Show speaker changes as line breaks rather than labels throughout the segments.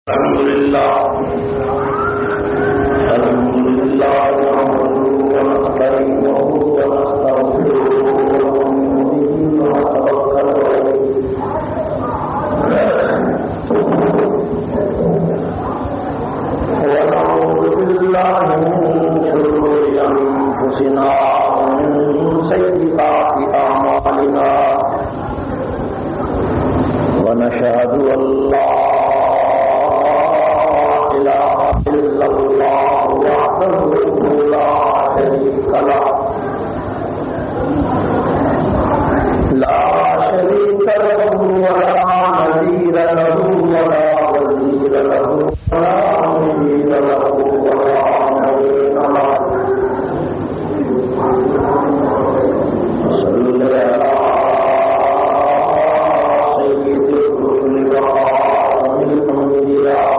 الحمد لله نحمده ونستعينه ونستغفره ونتوكل عليه ونعوذ بالله من شرور أنفسنا ومن سيئات أعمالنا ونشهد أن لا إله إلا الله وحده لا شريك له لا شريك له ولا نظير له ولا وزير له ولا مزيد له ولا معين له صل على سيد الرسل وخاتم الأنبياء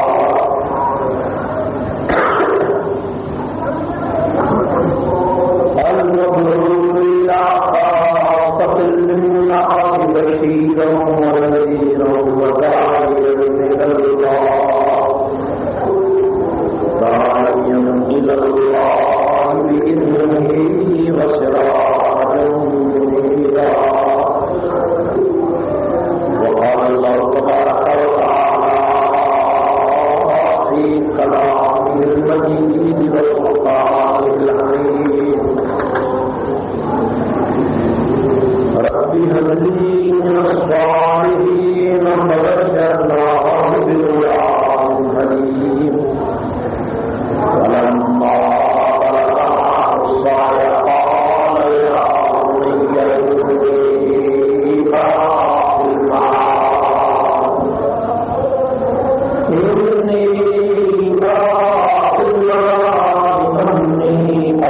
المبعوث إلى كافة للناس بشيرا ونذيرا وداعيا إلى الله داعيا إلى الله بإذنه وسراجا منيرا وقال الله تبارك وتعالى في كلامه المجيد والفرقان الحميد رب هب لي من الصالحين فبشرناه بغلام حليم فلما بلغ الصعي قال يا بني إني أخاف الماء إني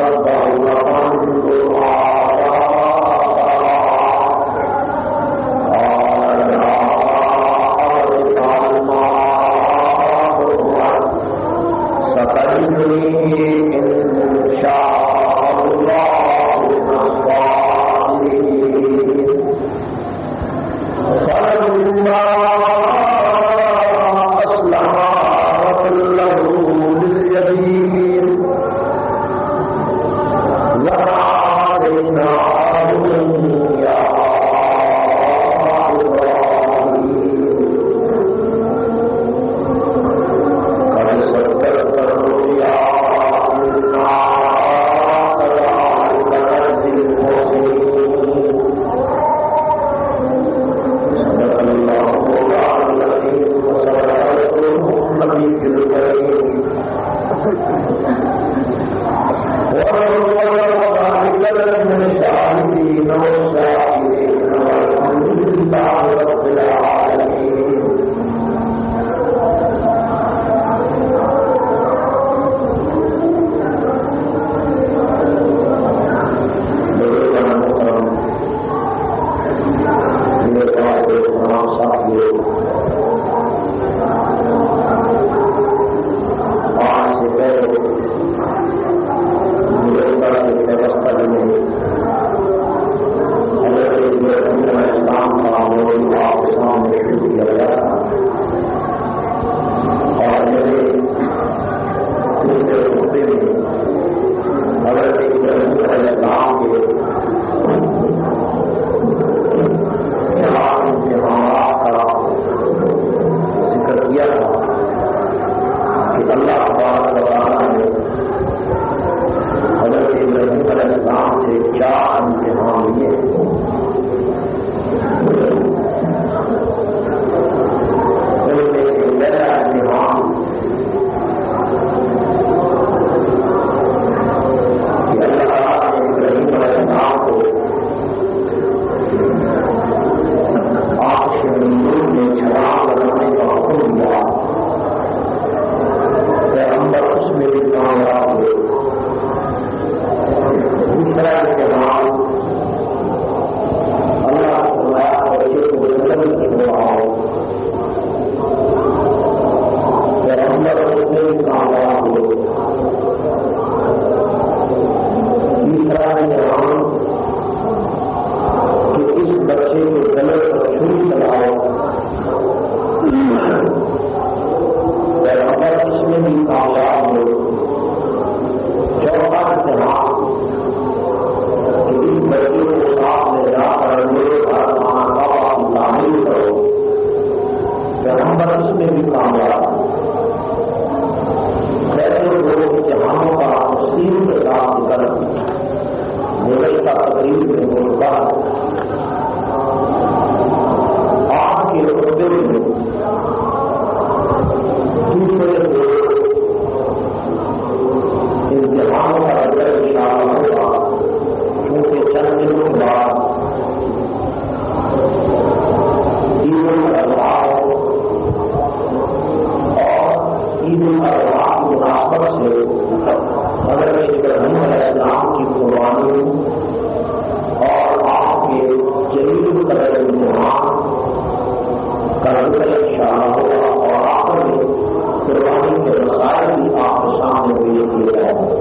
محبت سے حضرت ابراہیم علیہ السلام کی قربانی اور آپ کے جلیل قدر امتحان کا ذکر انشاءاللہ ہوگا اور آخر میں قربانی کے مسائل بھی آپ کے سامنے پیش کیے جائیں گے۔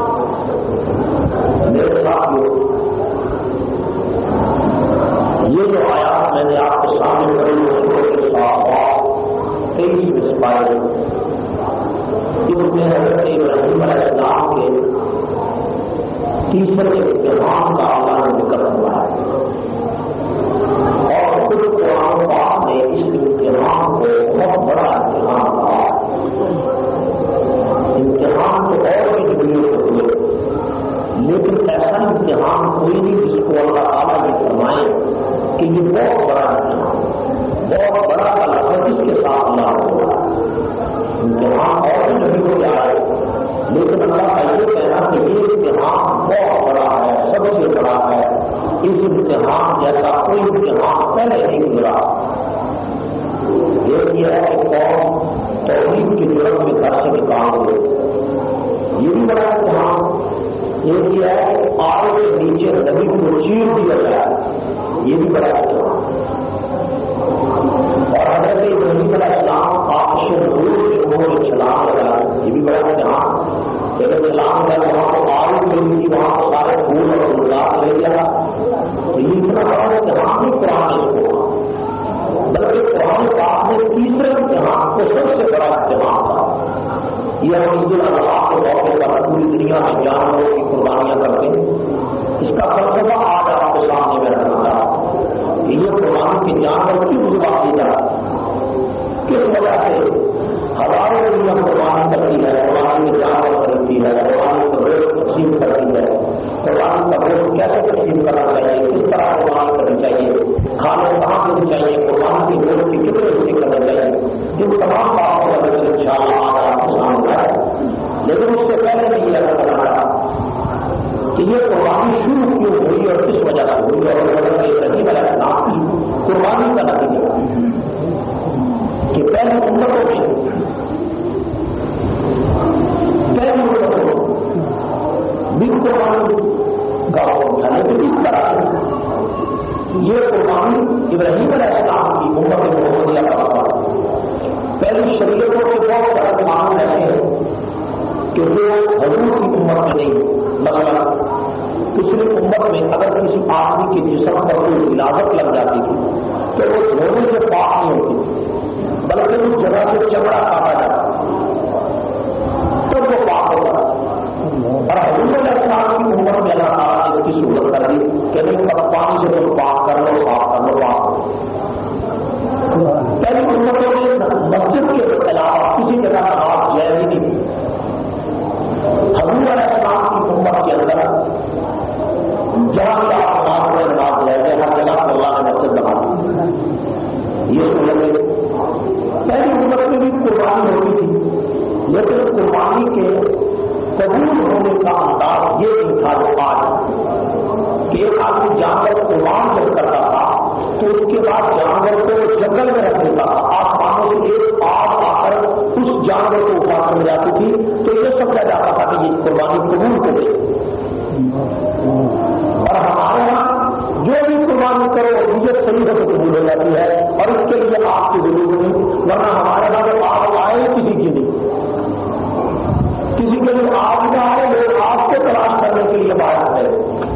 میرے ساتھیوں، یہ جو آیات میں نے آپ کے سامنے پڑھی کے ساتھ 23 میں پائے، اس میں حضرت ابراہیم علیہ السلام کے تیسرے امتحان کا اللہ نے ذکر ہوا ہے اور خود قرآن پاک نے اس امتحان کو بہت بڑا امتحان کہا۔ امتحان تو اور بھی ضروری ہوتی ہے، لیکن ایسا امتحان کوئی نہیں جس کو اللہ تعالیٰ یہ فرمائے کہ یہ بہت بڑا امتحان، بہت بڑا لفظ اس کے ساتھ اللہ ہوگا۔ امتحان اور بھی نہیں ہو جائے، لیکن اللہ کا یہ کہنا کہ یہ امتحان بہت بڑا ہے، سب سے بڑا ہے، اس امتحان جیسا کوئی امتحان پہلے نہیں گزرا۔ ایک یہ ہے کہ قوم توحید کی طرف میں گھر سے نکال ہوئے، یہ بھی بڑا امتحان۔ ایک یہ ہے کہ آگ کے نیچے نبی کو چیر دیا جائے، یہ بھی بڑا امتحان۔ اور حضرت ابراہیم علیہ السلام آتش نور کے منہ میں چھلانگ لگائے، یہ بھی بڑا امتحان۔ جب چھلانگ لگا وہاں کو آگ ملی تھی، وہاں کو سارے پھول اور گلاب لے لیا، تو یہ اتنا بڑا امتحان نہیں قرآن اس کو، بلکہ قرآن پاک نے تیسرے امتحان کو سب سے بڑا امتحان تھا۔ یہ ہم عید الاضحیٰ کے موقع پر پوری دنیا میں جانوروں کی قربانیاں کرتے ہیں، اس کا فلسفہ آج آپ کے سامنے میں رکھنا چاہتا کہ یہ قربانی کے جانور کیوں قربان دی جائے، کس وجہ سے ہزاروں دنیا قربانی کرتی ہے، قربانی میں جانور خریدتی ہے، قربانی کا ریٹ تقسیم کرتی ہے، قربانی کا ریٹ کیسے تقسیم کرنا چاہیے، کس طرح قربانی کرنی چاہیے، کھانے کہاں دینی چاہیے، قربانی کی ریٹ کی کتنے حصے کرنا چاہیے، ان تمام باتوں کا ذکر انشاءاللہ آج آپ کے سامنے ہے۔ لیکن اس سے پہلے بھی یہ ادا کرنا تھا کہ یہ قربانی شروع کیوں ہوئی اور کس وجہ سے ہوئی، اور حضرت ابراہیم علیہ السلام کی قربانی کا نتیجہ کہ پہلی امتوں میں بھی قربانی کا حکم تھا، لیکن اس طرح سے یہ قربانی ابراہیم علیہ السلام کی امت محمدیہ کا وقت پہلی شریعتوں کے بہت سارے قانون ایسے ہیں کہ جو حضور کی امت میں نہیں، مثلا پچھلی امت میں اگر کسی آدمی کے جسم پر کوئی ولادت لگ جاتی تھی تو وہ دھونے سے پاک نہیں ہوتی، بلکہ اس جگہ سے چمڑا کاٹا جاتا تو وہ پاک ہوتا۔ اور حضور علیہ السلام کی امت میں اللہ تعالیٰ نے اس کی سہولت کر دی کہ نہیں، تب پانی سے تم پاک کر لو، صاف کر لو، پاک۔ پہلی امتوں میں مسجد کے علاوہ کسی جگہ کا بات جائز نہیں تھی۔ حضور علیہ السلام کی امت کے اندر جہاں بھی آپ نماز میں نماز لے گئے، ہر جگہ پر اللہ نے مسجد بنا دی۔ یہ سہولت پہلی امت میں بھی قربانی ہوتی تھی، لیکن قربانی کے قبول ہونے کا انداز یہ نہیں تھا جو آج کہ ایک آدمی جانور قربان جب کرتا تھا تو اس کے بعد جانور کو جنگل میں رکھ دیتا تھا، آسمانوں سے ایک آگ آ کر اس جانور کو اٹھا کر جاتی تھی، تو یہ سمجھا جاتا تھا کہ یہ قربانی قبول ہو گئی۔ اور ہمارے یہاں جو بھی قربانی کرو نیت صحیح سے قبول ہو جاتی ہے، اور اس کے لیے آپ کی ضرورت نہیں، ورنہ ہمارے یہاں جو آگ آئے کسی کی نہیں، کسی کے لیے آگ نہ آئے، لوگ آگ کو تلاش کرنے کے لیے باہر ہے۔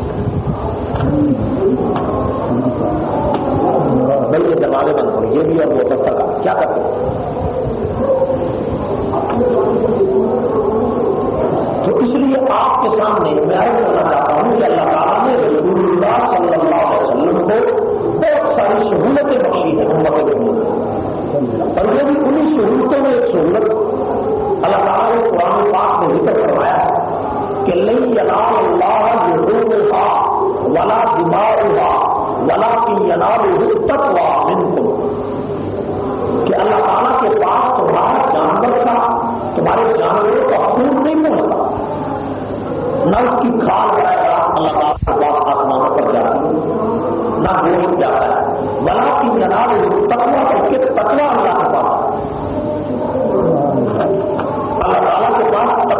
بھائی یہ دروازے بند ہو، یہ بھی اب ہو سکتا تھا، کیا کرتے تو اس لیے آپ کے سامنے میں عرض کرنا چاہتا ہوں کہ اللہ تعالیٰ نے رسول اللہ صلی اللہ علیہ وسلم کو بہت ساری سہولتیں بخشی ہیں امت میں، اور یہ بھی انہیں سہولتوں میں ایک سہولت اللہ تعالیٰ نے قرآن پاک میں ذکر کروایا ہے کہ لن ینال اللہ لحومھا ولا دماؤھا ولکن ینالہ التقوی منکم، کہ اللہ تعالیٰ کے پاس تمہارا جانور کا، تمہارے جانوروں کا خون نہیں پہنچتا، نہ اس کی کھال براہ راست اللہ تعالیٰ کے پاس آسمانوں پر جاتی ہے، نہ گوشت جاتا ہے، ولکن ینالہ التقوی، بلکہ تقوی اللہ کے پاس، اللہ تعالیٰ کے پاس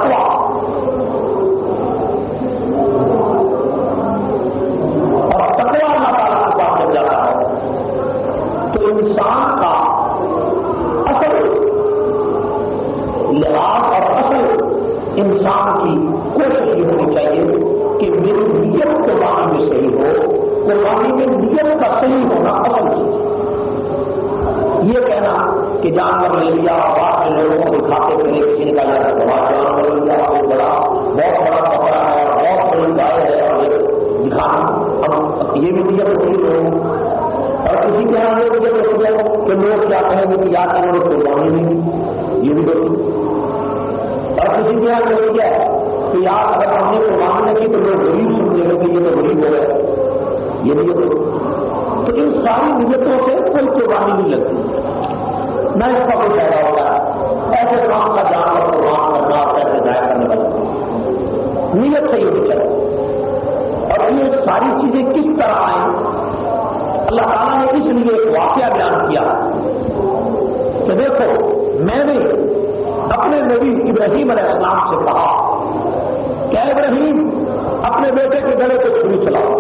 لحاظ اور اصل انسان کی کوشش یہ ہونی چاہیے کہ میری نیت قربانی میں صحیح ہو، قربانی میں نیت کا صحیح ہونا اصل چیز۔ یہ کہنا کہ جانور لے لیا بعد میں لوگوں کو دکھاتے پھرے، کسی نے کہا جاتا ہے بڑا جانور لے لیا، بہت بڑا کپڑا ہے اور بہت بڑی گائے ہے اور یہ دکھانا، اب یہ بھی نیت ہوتی ہے۔ اور کسی کے یہاں یہ مجھے دیکھ لیا کہ لوگ کیا کہیں گے کہ یاد انہوں نے قربانی نہیں، یہ بھی دیکھیں۔ اور کسی کے یہاں یہ کیا ہے کہ یار اگر ہم نے قربانی نہیں کی تو لوگ غریب سمجھے گا کہ یہ تو غریب ہو گئے، یہ بھی دیکھیں۔ تو ان ساری نیتوں سے کوئی قربانی نہیں لگتی، نہ اس کا کوئی فائدہ ہوتا ہے۔ ایسے کام کا جانور قربان کرنا اور پیسے ضائع کرنے والا نیت صحیح ہونی چاہیے۔ اور یہ ساری چیزیں کس طرح آئیں؟ اللہ تعالیٰ نے اس لیے ایک واقعہ بیان کیا کہ دیکھو میں نے اپنے نبی ابراہیم علیہ السلام سے کہا کہ ابراہیم اپنے بیٹے کے گلے کو چھری چلاؤ۔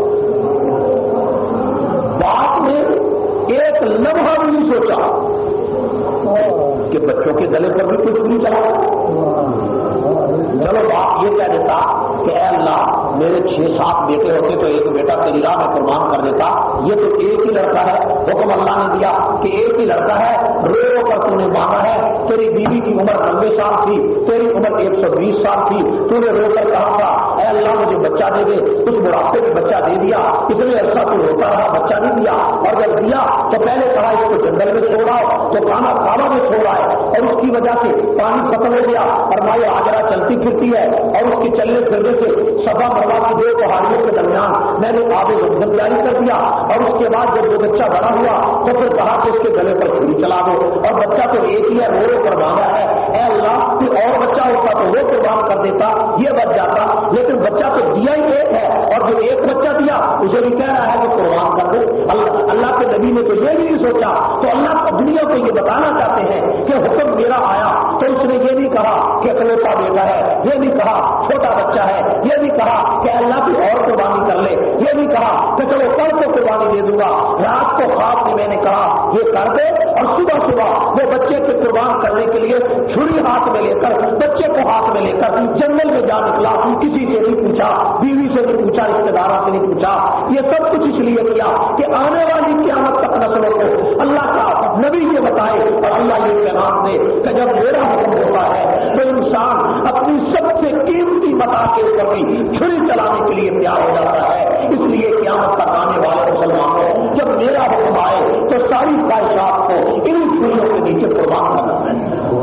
بات میں ایک لمحہ بھی نہیں سوچا کہ بچوں کے گلے پر بھی کوئی چھری چلاؤ۔ چلو بات یہ کہہ دیتا کہ اے اللہ میرے 6-7 بیٹے ہوتے تو ایک بیٹا تیری راہ میں قربان کر دیتا، یہ تو ایک ہی لڑکا ہے، حکم اللہ نے دیا کہ ایک ہی لڑکا ہے، رو رو کر تو نے مانگا ہے، تیری بیوی کی عمر 90 سال تھی، تیری عمر 120 سال تھی، تو نے رو کر کہا تھا اے اللہ مجھے بچہ دے دے، اس بڑھاپے میں بچہ دے دیا، اتنے عرصہ تو روتا رہا بچہ نہیں دیا، اور جب دیا تو پہلے کہا اس کو جنگل میں چھوڑاؤ تو کھانا کھانا میں چھوڑا ہے، اور اس کی وجہ سے پانی ختم ہو گیا اور مائیں آجرا چلتی پھرتی ہے، اور اس کے چلنے پھرنے سے صفا مروا کی 2 پہاڑیوں کے درمیان میں نے آب زمزم جاری کر دیا، اور اس کے بعد جب وہ بچہ بڑا ہوا تو پھر کہا کہ اس کے گلے پر چھری چلا دو، اور بچہ تو ایک ہی ہے، رو رو کر مانگا ہے، اے اللہ کوئی اور بچہ ہوتا تو وہ قربان کر دیتا، یہ بچ جاتا، لیکن بچہ تو دیا ہی ایک ہے، اور جو ایک بچہ دیا اسے بھی کہہ رہا ہے کہ قربان کر دے۔ اللہ کے نبی نے تو یہ بھی نہیں سوچا، تو اللہ دنیا کو یہ بتانا چاہتے ہیں کہ حکم میرا آیا تو اس نے یہ نہیں کہا کہ اکلوتا بیٹا ہے، یہ نہیں کہا چھوٹا بچہ ہے، یہ نہیں کہا کہ اللہ کی اور قربانی کر لے، یہ نہیں کہا کہ چلو کل کو قربانی دے دوں گا، رات کو خواب میں میں نے کہا یہ کر دے، اور صبح وہ بچے کو قربان کرنے کے لیے چھری ہاتھ میں لے کر بچے کو ہاتھ میں لے کر جنگل میں جا نکلا، کسی سے نہیں پوچھا، بیوی سے نہیں پوچھا، رشتے داروں سے نہیں پوچھا، یہ سب کچھ اس لیے کیا کہ آنے والی قیامت تک نسلوں کو اللہ کا نبی یہ بتائے، اور اللہ یہ پیغام دے کہ جب میرا حکم ہوتا ہے تو انسان اپنی سب سے قیمتی متا کے اوپر بھی چھری چلانے کے لیے تیار ہو جاتا ہے۔ اس لیے قیامت تک آنے والے مسلمانوں جب میرا حکم آئے تو ساری خواہشات کو ان چھریوں کے نیچے قربان کرنا ہے۔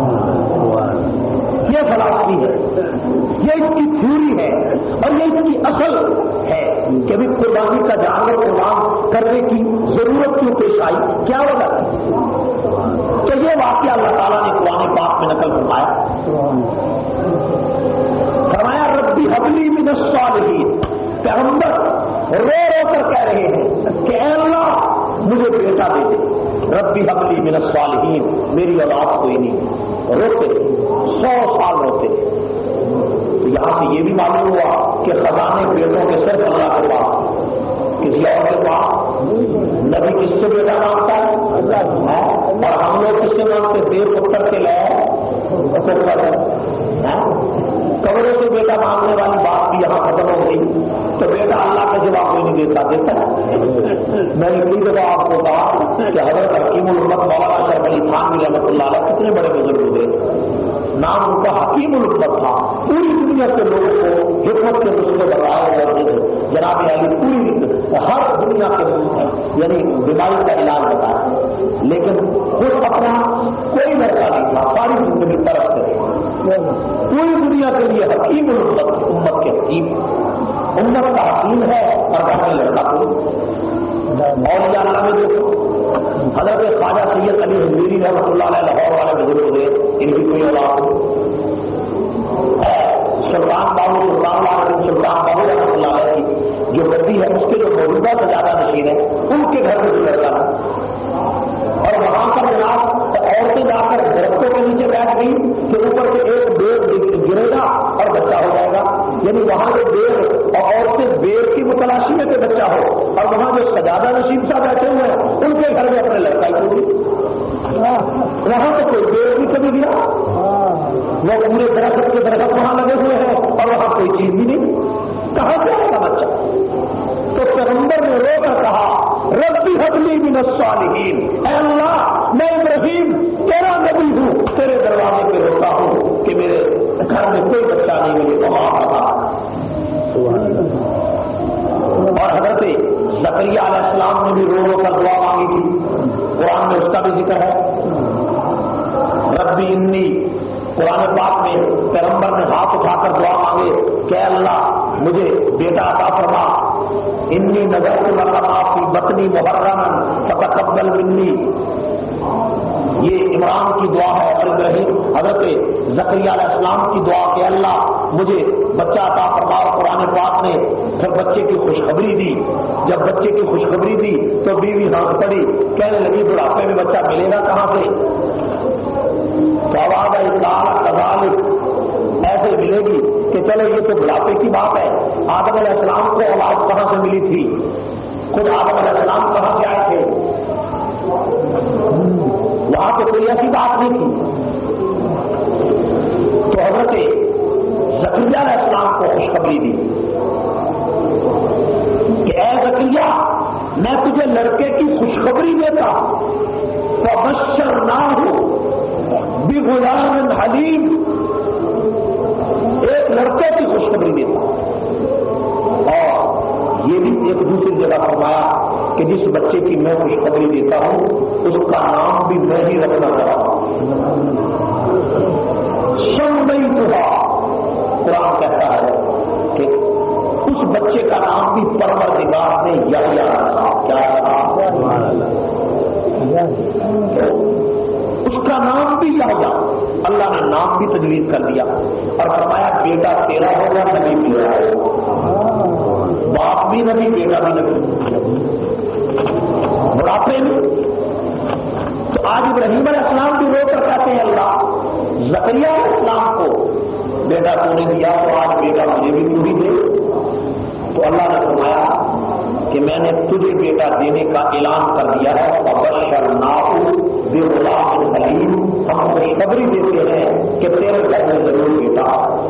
یہ فلسفی ہے، یہ اس کی تھیوری ہے، اور یہ اس کی اصل ہے کہ بھی قربانی کا جانور قربان کرنے کی ضرورت کیوں پیش آئی، کیا وجہ ہے؟ تو یہ واقعہ اللہ تعالیٰ نے قرآن پاک میں نقل فرمایا ربی حبلی من الصالحین، پیغمبر رو رو کر کہہ رہے ہیں کہ اے اللہ مجھے بیٹا دے دے، ربی حبلی من الصالحین، میری اولاد کوئی نہیں، روتے 100 سال روتے۔ تو یہاں سے یہ بھی معلوم ہوا کہ خزانے بیٹوں کے صرف اللہ کے پاس، کسی اور کے پاس نبی کس سے بیٹا مانگتا ہے؟ اور ہم لوگ کس سے مانگتے؟ دیو پتر کے لئے کبروں سے بیٹا مانگنے والی بات بھی یہاں ختم ہو گئی۔ تو بیٹا اللہ کا جواب کوئی نہیں دیتا میں نے کئی دفعہ آپ کو کہا کہ حضرت حکیم الامت مولانا اشرف علی تھانوی رحمۃ اللہ علیہ کتنے بڑے بزرگ ہوئے، نام ان کا حکیم الامت تھا، پوری دنیا کے لوگوں کو حکمت کے نسخے بتائے جاتے تھے، جناب علی پوری ہر دنیا کے یعنی بیماری کا علاج بتایا، لیکن خود اپنا کوئی لڑکا نہیں تھا، ساری زندگی طرف سے پوری دنیا کے لیے حکیم الامت، امت کے حکیم، امت کا حکیم ہے، اور گھر میں لڑکا کوئی اور اللہ میں دیکھو حضرت خواجہ سید علی حضوری رحمۃ اللہ علیہ لاہور والے بزرگ ہوئے، ان کی کوئی اولاد سلطان بابو سلطان بابو رحمۃ اللہ علیہ کی جو گدی ہے اس کے جو موجودہ سجادہ نشین ہے ان کے گھر میں گزر رہا، اور وہاں پر جناب عورتیں جا کر درختوں کے نیچے بیٹھ گئی کہ اوپر سے ایک بیڑ گرے گا اور بچہ ہو جائے گا، یعنی وہاں جو بیڑ اور عورتیں بیڑ کی متلاشی میں کہ بچہ ہو، اور وہاں جو سجادہ نشین صاحب بیٹھے ہوئے ہیں ان کے گھر میں اپنے لڑکا ہی ہوگی، وہاں تو کوئی بیڑ بھی کبھی گیا وہ پورے درخت کے درخت وہاں لگے ہوئے ہیں اور وہاں کوئی چیز بھی نہیں، کہاں سے آئے گا بچہ؟ تو پیغمبر نے رو کر کہا ربی حبلی من الصالحین، اے اللہ میں ابراہیم تیرا نبی ہوں، تیرے دروازے پہ روتا ہوں کہ میرے گھر میں کوئی بچہ نہیں ملے تو وہاں کہا۔ اور حضرت زکریا علیہ السلام نے بھی رو رو کر دعا مانگی تھی، قرآن میں اس کا بھی ذکر ہے، ربی انی، قرآن پاک میں پیغمبر نے ہاتھ اٹھا کر دعا مانگے کہ اللہ مجھے بیٹا عطا فرما، انی نذرت لک ما فی بطنی محررا فتقبل منی، یہ عمران کی دعا ہے۔ اور ابراہیم حضرت زکریا علیہ السلام کی دعا کہ اللہ مجھے بچہ عطا فرما، اور قرآن پاک نے پھر بچے کی خوشخبری دی۔ جب بچے کی خوشخبری دی تو بیوی ہانس پڑی، کہنے لگی بڑھاپے میں بچہ ملے گا کہاں سے؟ تو آواز آئی کذالک، ایسے ملے گی کہ چلو یہ تو بڑھاپے کی بات ہے، آدم علیہ السلام کو اولاد کہاں سے ملی تھی؟ خود آدم علیہ السلام کہاں سے آئے تھے؟ وہاں تو کوئی ایسی بات نہیں تھی۔ تو حضرت زکریا علیہ السلام کو خوشخبری دی کہ اے زکریا میں تجھے لڑکے کی خوشخبری دیتا، فبشرناہ بغلام حلیم، ایک لڑکے کی خوشخبری دیتا۔ اور یہ بھی ایک دوسری جگہ فرمایا کہ جس بچے کی میں خوشخبری دیتا ہوں اس کا نام بھی میں ہی رکھنا چاہتا ہوں۔ سمیتھا، قرآن کہتا ہے کہ اس بچے کا نام بھی پروردگار نے یحییٰ رکھا۔ کیا رکھا؟ اس کا نام بھی یحییٰ، اللہ نے نام بھی تجویز کر دیا اور فرمایا بیٹا تیرا ہوگا نبی تیرا ہوگا، باپ بھی نبی بیٹا بھی نبی۔ بڑھاپے میں تو آج ابراہیم علیہ السلام بھی رو کر کہتے ہیں اللہ زکریا علیہ السلام کو بیٹا تو نے دیا تو آج بیٹا مجھے بھی تو ہی دے۔ تو اللہ نے فرمایا کہ میں نے تجھے بیٹا دینے کا اعلان کر دیا ہے، فبشرناہ بغلام حلیم، ہم خوشخبری دیتے ہیں کہ تیرے گھر میں ضرور بیٹا۔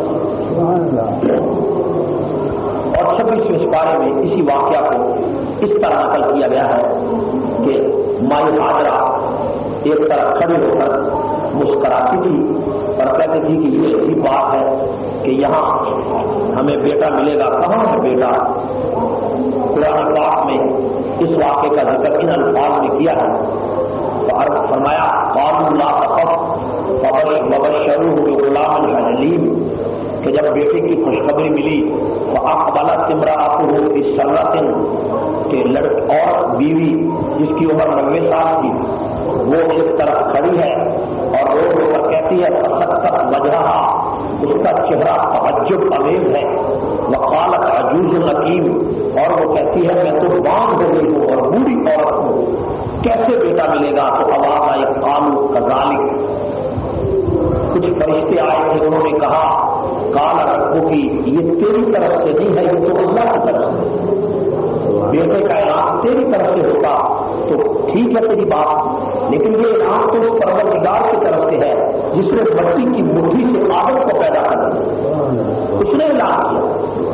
اور 26ویں پارے میں اسی واقعہ کو اس طرح نقل کیا گیا ہے کہ مائی ہاجرہ ایک طرف کھڑی ہو کر مسکراتی تھی اور کہتی تھی کہ یہ صحیح بات ہے کہ یہاں ہمیں بیٹا ملے گا، کہاں ہے بیٹا؟ قرآن پاک میں اس واقعے کا ذکر ان الفاظ میں کیا ہے۔ تو عرض فرمایا قالوا لا تخف وبشروه بغلام حلیم، کہ جب بیٹے کی خوشخبری ملی فاقبلت امرأته بسرۃ، کہ عورت بیوی جس کی عمر 90 سال تھی وہ ایک طرف کھڑی ہے اور رو رو کر کہتی ہے فسکت وجہہا، اس کا چہرہ تعجب آمیز ہے، وقالت عجوز حکیم، اور وہ کہتی ہے میں تو باندھ ہو گئی ہوں اور بوڑھی عورت ہوں، کیسے بیٹا ملے گا؟ تو آواز آئی قالوا کذالک، کچھ فرشتے آئے تھے انہوں نے کہا قال ربک، یہ تیری طرف سے نہیں ہے، یہ تو اللہ کی طرف سے، بیٹے کا اعلان تیری طرف سے ہوتا تو ٹھیک ہے تیری بات، لیکن یہ اعلان تو پروردگار کی طرف سے ہے جس نے مٹی کی مٹھی سے آدم کو پیدا کر دیا، اس نے اعلان کیا۔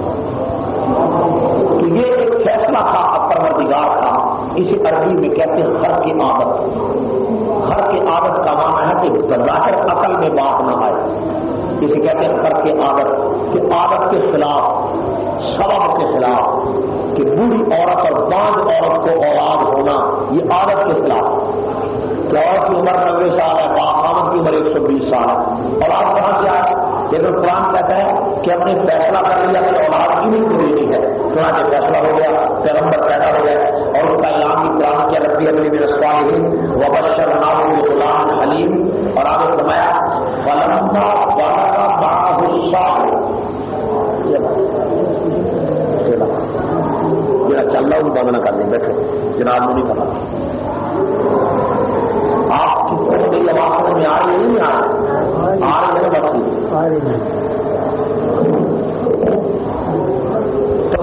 تو یہ ایک فیصلہ تھا پروردگار کا، اسے عربی میں کہتے ہیں خر کی عادت۔ خر کی عادت کا معنی ہے کہ بظاہر عقل میں بات نہ آئے، جسے کہتے ہیں خر کی عادت، کہ عادت کے خلاف، سبب کے خلاف، کہ بوڑھی عورت اور باندھ عورت کو اولاد ہونا یہ عادت کے خلاف، کہ عورت کی عمر 90 سال ہے، خاوند کی عمر 120 سال ہے، اولاد کہاں سے آئے؟ لیکن قرآن کہتا ہے کہ اپنے فیصلہ کر لیا کہ اولاد کی نہیں پوری نہیں ہے، چنانچہ فیصلہ ہو گیا، پیغمبر پیدا ہو گیا اور اس کا اعلان بھی قرآن کیا ربی ابنی من الصالحین وبشرناہ بغلام حلیم۔ اور آگے فرمایا فلما بلغ معه السعی، چل رہا ہوں بند نہ کر دیں، بیٹھے جناب نے نہیں پتا آپ کی میری آواز سمجھ میں آ رہی ہے نہیں آ رہی ہے بچی تو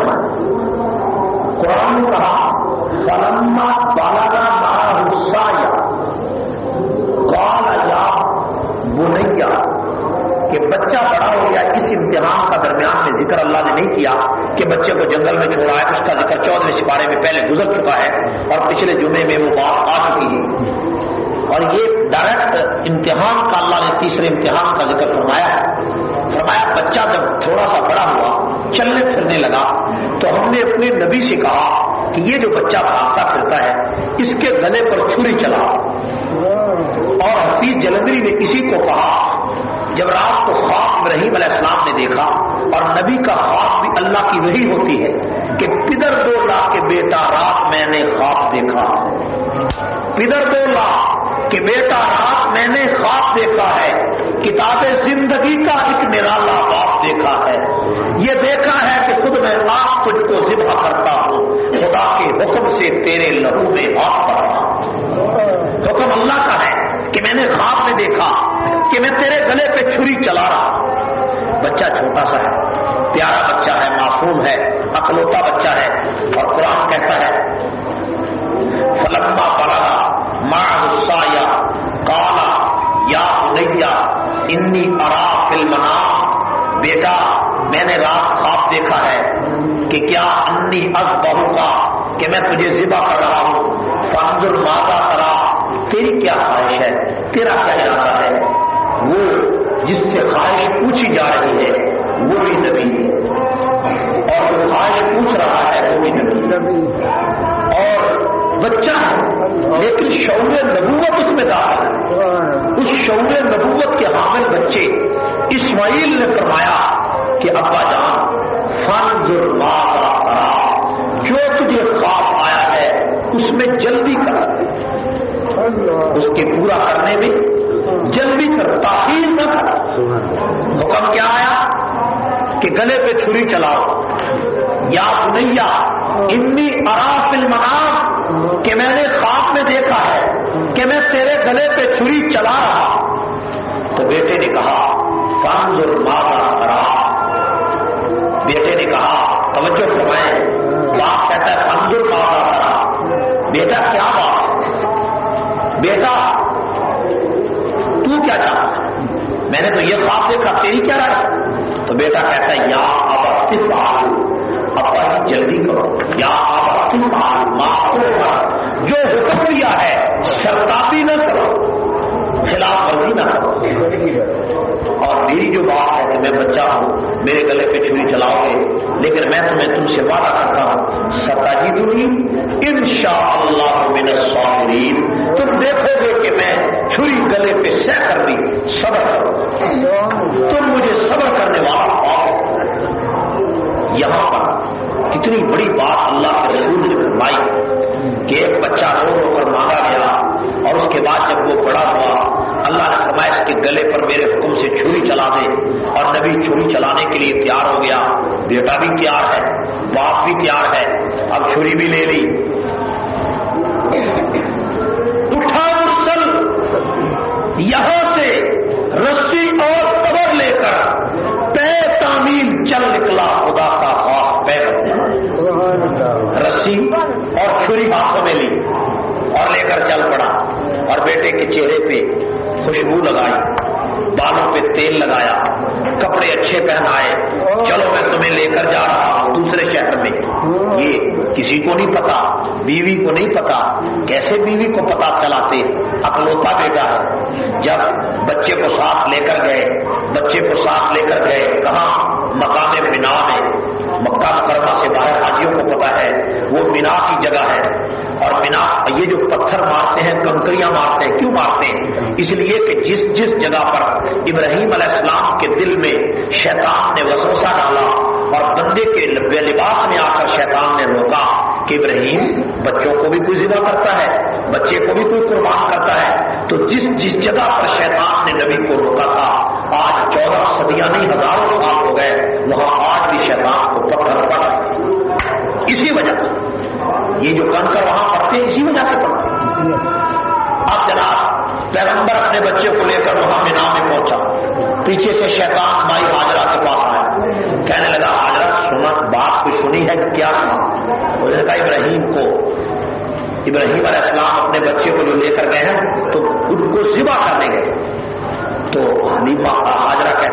قرآن نے کہا فلما بلغ معه السعی قال یا بني بچہ بڑا ہو گیا، اس امتحان کا درمیان میں ذکر اللہ نے نہیں کیا کہ بچے کو جنگل میں چھوڑا ہے، اس کا ذکر 14ویں سپارے میں پہلے گزر چکا ہے اور پچھلے جمعے میں وہ بات آ چکی ہے، اور یہ ڈائریکٹ امتحان کا اللہ نے تیسرے امتحان کا ذکر فرمایا ہے۔ فرمایا بچہ جب تھوڑا سا بڑا ہوا، چلنے پھرنے لگا، تو ہم نے اپنے نبی سے کہا کہ یہ جو بچہ بھاگتا پھرتا ہے اس کے گلے پر چھری چلا، اور حفیظ جلندری نے اسی کو کہا جب رات کو خواب ابراہیم علیہ السلام نے دیکھا، اور نبی کا خواب بھی اللہ کی وحی ہوتی ہے کہ پدر بولا کہ بیٹا رات میں نے خواب دیکھا، پدر بولا کہ بیٹا رات میں نے خواب دیکھا ہے، کتاب زندگی کا ایک نرالا خواب دیکھا ہے، یہ دیکھا ہے کہ خود میں آپ تجھ کو ذبح کرتا ہوں، خدا کے حکم سے تیرے لہو میں ہاتھ پڑا، حکم اللہ کا ہے کہ میں نے خواب میں دیکھا کہ میں تیرے گلے پہ چھری چلا رہا۔ بچہ چھوٹا سا ہے، پیارا بچہ ہے، معصوم ہے، اکلوتا بچہ ہے، اور قرآن کہتا ہے فلما بلغ معه السعي قال یا بني انی ارى فی المنام، بیٹا میں نے رات خواب دیکھا ہے کہ کیا انی اذبحک، کہ میں تجھے ذبح کر رہا ہوں، فانظر ماذا تری، تیری کیا خواہش ہے، تیرا کیا ارادہ ہے۔ وہ جس سے خواہش پوچھی جا رہی ہے وہ بھی نبی ہے، اور جو خواہش پوچھ رہا ہے وہ بھی نبی، اور بچہ ہے لیکن شعور نبوت اس میں داخل ہے۔ اس شعور نبوت کے حامل بچے اسماعیل نے فرمایا کہ ابا جان فانظر ماذا تری، جو تجھے خواب آیا ہے اس میں جلدی کر، اس کے پورا کرنے میں جلدی کر، تاخیر نہ کر۔ حکم کیا آیا کہ گلے پہ چھری چلاؤ، یا بنیا انی ارى فی المنام، کہ میں نے خواب میں دیکھا ہے کہ میں تیرے گلے پہ چھری چلا رہا۔ تو بیٹے نے کہا فانظر ماذا تری، بیٹے نے کہا توجہ فرمائیں، باپ کہتا ہے فانظر ماذا تری، بیٹا کیا بات ہے، بیٹا تو کیا چاہتا ہے، میں نے تو یہ خواب دیکھا، تیری کیا رائے؟ تو بیٹا کہتا ہے یا ابا تفعل، ابا جلدی کرو، یا ابا تفعل ما أمر، جو حکم دیا ہے سرتابی نہ کرو، خلاف ورزی نہ کرو۔ اور میری جو بات ہے کہ میں بچہ ہوں، میرے گلے پہ چھری چلاؤ گے، لیکن میں تم سے وعدہ کرتا ہوں ستجدنی انشاءاللہ من الصابرین، تم دیکھو گے کہ میں چھری گلے پہ سہ کر دی صبر کرو، تم مجھے صبر کرنے والا پاؤ۔ یہاں پر کتنی بڑی بات اللہ کے رسول نے فرمائی کہ ایک بچہ رو رو کر مانگا گیا، اور اس کے بعد جب وہ بڑا ہوا اللہ نے فرمایا اس کے گلے پر میرے حکم سے چھری چلا دے، اور نبی چھری چلانے کے لیے تیار ہو گیا، بیٹا بھی تیار ہے، باپ بھی تیار ہے، اب چھری بھی لے لی، اٹھا چل یہاں سے رسی اور قبر لے کر پے تعمیل چل نکلا، خدا کا خاص پے، رسی اور چھری ہاتھوں میں لی اور لے کر چل پڑا، اور بیٹے کے چہرے پہ خوشبو لگائی، بالوں پہ تیل لگایا، کپڑے اچھے پہنائے، چلو میں تمہیں لے کر جا رہا ہوں دوسرے شہر میں۔ یہ کسی کو نہیں پتا، بیوی کو نہیں پتا، کیسے بیوی کو پتا چلاتے، اکلوتا بیٹا ہے۔ جب بچے کو ساتھ لے کر گئے، بچے کو ساتھ لے کر گئے کہاں؟ مقام بنا میں، مکہ مکرمہ سے باہر حاجیوں کو پتا ہے وہ بنا کی جگہ ہے، اور بنا یہ جو پتھر مارتے ہیں، کنکریاں مارتے ہیں، کیوں مارتے ہیں؟ اس لیے کہ جس جگہ پر ابراہیم علیہ السلام کے دل میں شیطان نے وسوسہ ڈالا اور بندے کے لباس میں آ کر شیطان نے روکا کہ ابراہیم بچوں کو بھی کوئی ذبح کرتا ہے، بچے کو بھی کوئی قربان کرتا ہے، تو جس جگہ پر شیطان نے نبی کو روکا تھا، آج 14 صدیاں نہیں ہزاروں سال ہو گئے، وہاں آج بھی شیطان کو پتھر پڑ، اسی وجہ سے یہ جو کنکر وہاں پڑتے ہیں اسی وجہ سے پڑتے ہیں۔ اب جناب پیغمبر اپنے بچے کو لے کر وہاں مینا میں پہنچا، پیچھے سے شیطان مائی ہاجرہ کے پاس آیا، کہنے لگا ہاجرہ سنا بات کوئی سنی ہے کہ کیا؟ انہوں نے کہا ابراہیم علیہ السلام اپنے بچے کو جو لے کر گئے ہیں تو ان کو ذبح کرنے گئے، تو حلیمہ ہاجرہ کہتی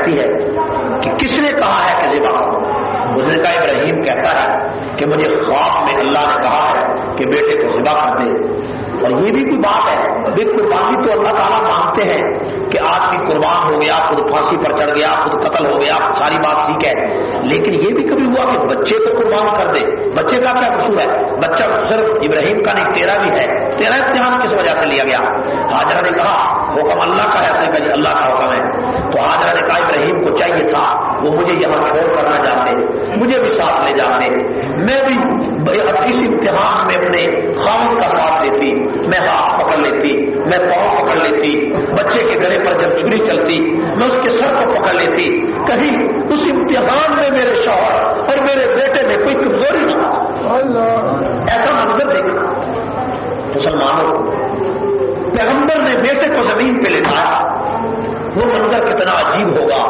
کہتی ہے کہ کس نے کہا ہے کہ ذبح کرو؟ اس نے کہا ابراہیم کہتا ہے کہ مجھے خواب میں اللہ نے کہا ہے کہ بیٹے کو ذبح کر دے. اور یہ بھی کوئی بات ہے، بے قربانی تو اللہ تعالیٰ مانگتے ہیں کہ آدمی قربان ہو گیا، خود پھانسی پر چڑھ گیا، خود قتل ہو گیا، ساری بات ٹھیک ہے، لیکن یہ بھی کبھی ہوا کہ بچے کو قربان کر دے. بچے کا کیا قصور ہے؟ بچہ صرف ابراہیم کا نہیں، تیرا بھی ہے. تیرا امتحان کس وجہ سے لیا گیا؟ حاجرہ نے کہا حکم اللہ کا ہے، اس نے کہا اللہ کا حکم ہے. تو حاجرہ نے کہا ابراہیم کو چاہیے تھا وہ مجھے یہاں چھوڑ کر نہ جاتے، مجھے بھی ساتھ لے جاتے، میں بھی اس امتحان میں اپنے خاوند کا ساتھ لیتی، میں ہاتھ پکڑ لیتی، میں پاؤں پکڑ لیتی، بچے کے گلے پر جب چھری چلتی میں اس کے سر کو پکڑ لیتی، کہیں اس امتحان میں میرے شوہر اور میرے بیٹے میں کوئی کمزوری نہ ہو. ایسا منظر دیکھا. مسلمانوں، پیغمبر نے بیٹے کو زمین پہ لٹایا، وہ منظر کتنا عجیب ہوگا.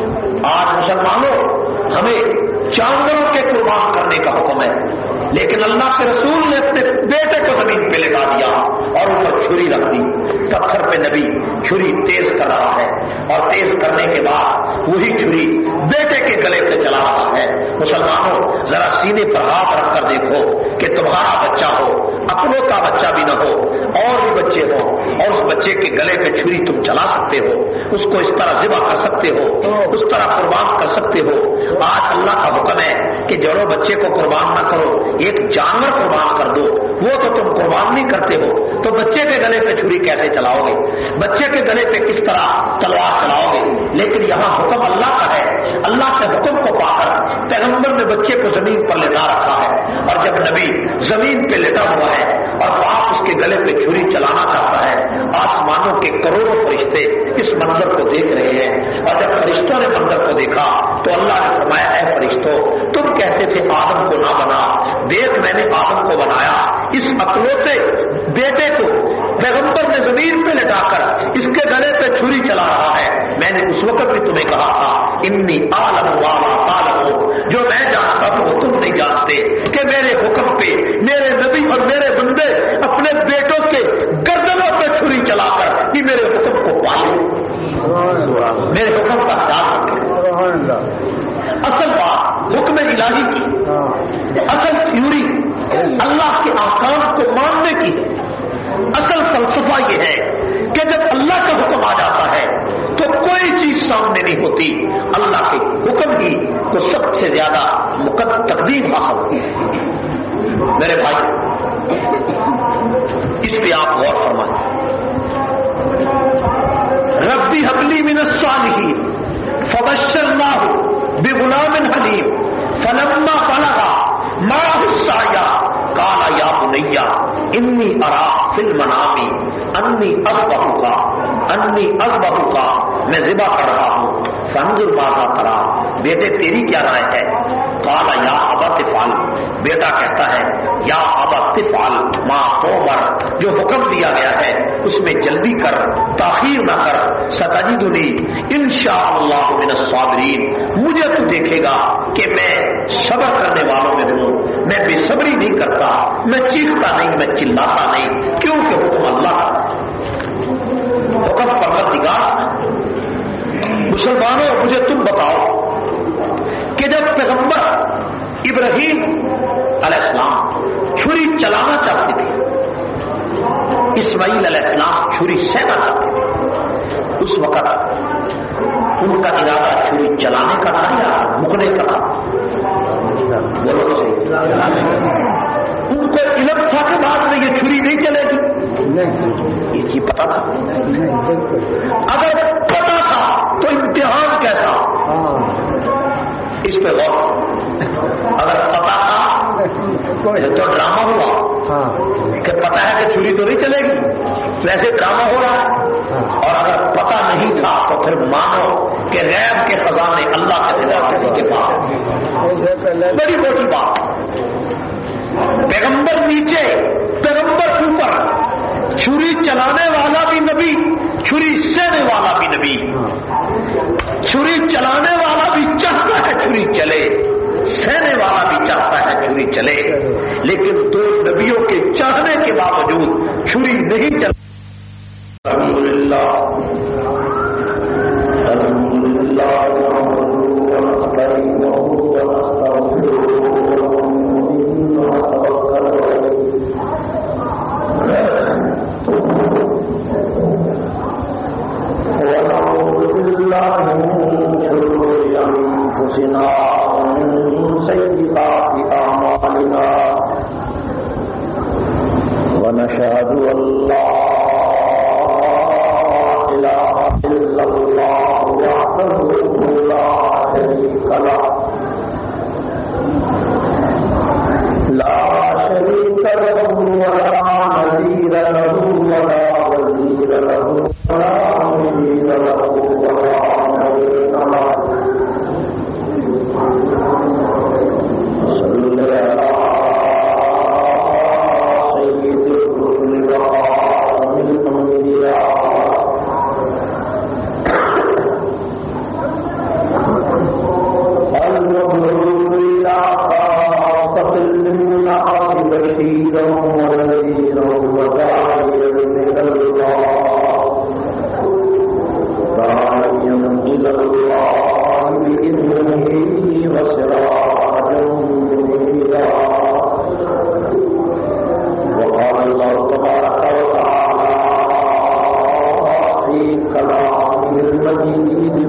آج مسلمانوں ہمیں جانوروں کے قربان کرنے کا حکم ہے، لیکن اللہ کے رسول نے اپنے بیٹے کو زمین پہ لٹا دیا اور ان پر چھری رکھ دی. پتھر پہ نبی چھری تیز کر رہا ہے اور تیز کرنے کے بعد وہی چھری بیٹے کے گلے پہ چلا رہا ہے. مسلمانوں ذرا سینے پر ہاتھ رکھ کر دیکھو کہ تمہارا بچہ ہو، اپنوں کا بچہ بھی نہ ہو، اور بھی بچے ہو، اور اس بچے کے گلے پہ چھری تم چلا سکتے ہو، اس کو اس طرح ذبح کر سکتے ہو، اس طرح قربان کر سکتے ہو. آج اللہ کا حکم ہے کہ جڑو بچے کو قربان نہ کرو، ایک جانور قربان کر دو. وہ تو تم قربان نہیں کرتے ہو، تو بچے کے گلے پہ چھری کیسے چلاؤ گے؟ بچے کے گلے پہ کس طرح تلوار چلاؤ گے؟ لیکن یہاں حکم اللہ کا ہے. اللہ کے حکم کو پا کر پیغمبر نے بچے کو زمین پر لٹا رکھا ہے، اور جب نبی زمین پہ لٹا ہوا ہے اور باپ اس کے گلے پہ چھری چلانا چاہتا ہے، آسمانوں کے کروڑوں فرشتے اس منظر کو دیکھ رہے ہیں. اور جب فرشتوں نے منظر کو دیکھا تو اللہ نے فرمایا اے فرشتوں، تم کہتے تھے آدم کو نہ بنا، دیکھ میں نے آدم کو بنایا. اس اکلوتے بیٹے کو پیغمبر نے زمین پہ لٹا کر اس کے گلے پہ چھری چلا رہا ہے. میں نے اس وقت بھی تمہیں کہا تھا انی عالم والا عالم، جو میں جانتا ہوں وہ تم نہیں جانتے، کہ میرے حکم پہ میرے نبی اور میرے بندے اپنے بیٹوں کے گردنوں پہ چھری چلا کر کہ میرے حکم کو پالیں، میرے حکم کا خیال رکھیں. اصل بات حکم الہی کی، اصل تھیوری اللہ کے احکام کو ماننے کی ہے. اصل فلسفہ یہ ہے کہ جب اللہ کا حکم آ جاتا ہے تو کوئی چیز سامنے نہیں ہوتی، اللہ کے حکم ہی کو سب سے زیادہ تقدیم حاصل ہوتی ہے. میرے بھائی اس پہ آپ غور فرمائیں. ربی حبلی من الصالحین فبشرناہ بغلام حلیم فلما بلغ معه السعی قال یا بنی انی ارا فی المنام انی اذبحک، میں ذبح کر رہا ہوں، فانظر ماذا تری، بیٹے تیری کیا رائے ہے؟ قال یا ابت افعل، بیٹا کہتا ہے یا ابت افعل ما تؤمر، جو حکم دیا گیا ہے اس میں جلدی کر، تاخیر نہ کر. ستجدنی انشاءاللہ من الصابرین، مجھے تو دیکھے گا کہ میں صبر کرنے والوں میں ہوں، میں بے صبری نہیں کرتا، میں چیختا نہیں، میں چلاتا نہیں، کیونکہ حکم اللہ کا حکم پروردگار. مسلمانوں مجھے تم بتاؤ کہ جب پیغمبر ابراہیم علیہ السلام چھری چلانا چاہتے تھے، اسماعیل علیہ السلام چھری سہنا چاہتے تھے، اس وقت ان کا ارادہ چھری چلانے کا تھا یا مکنے کا تھا؟ بولو تو صحیح. ان کو علم تھا کہ بعد میں یہ چھری نہیں چلے گی؟ یہ چیز پتا تھا. اگر پتا تھا تو امتحان کیسا؟ اس پہ غور. اگر پتا تھا تو ڈرامہ ہوا کہ پتا ہے کہ چھری تو نہیں چلے گی، ویسے ڈرامہ ہو رہا ہے. اور اگر پتا نہیں تھا تو پھر مانو کہ غیب کے خزانے اللہ کے سوا کسی کے پاس. بڑی موٹی بات. پیغمبر نیچے، پیغمبر اوپر، چھری چلانے والا بھی نبی، چھری سہنے والا بھی نبی. چھری چلانے والا بھی چاہتا ہے چھری چلے، سہنے والا بھی چاہتا ہے چھری چلے، لیکن دو نبیوں کے چاہنے کے باوجود چھری نہیں چل. الحمدللہ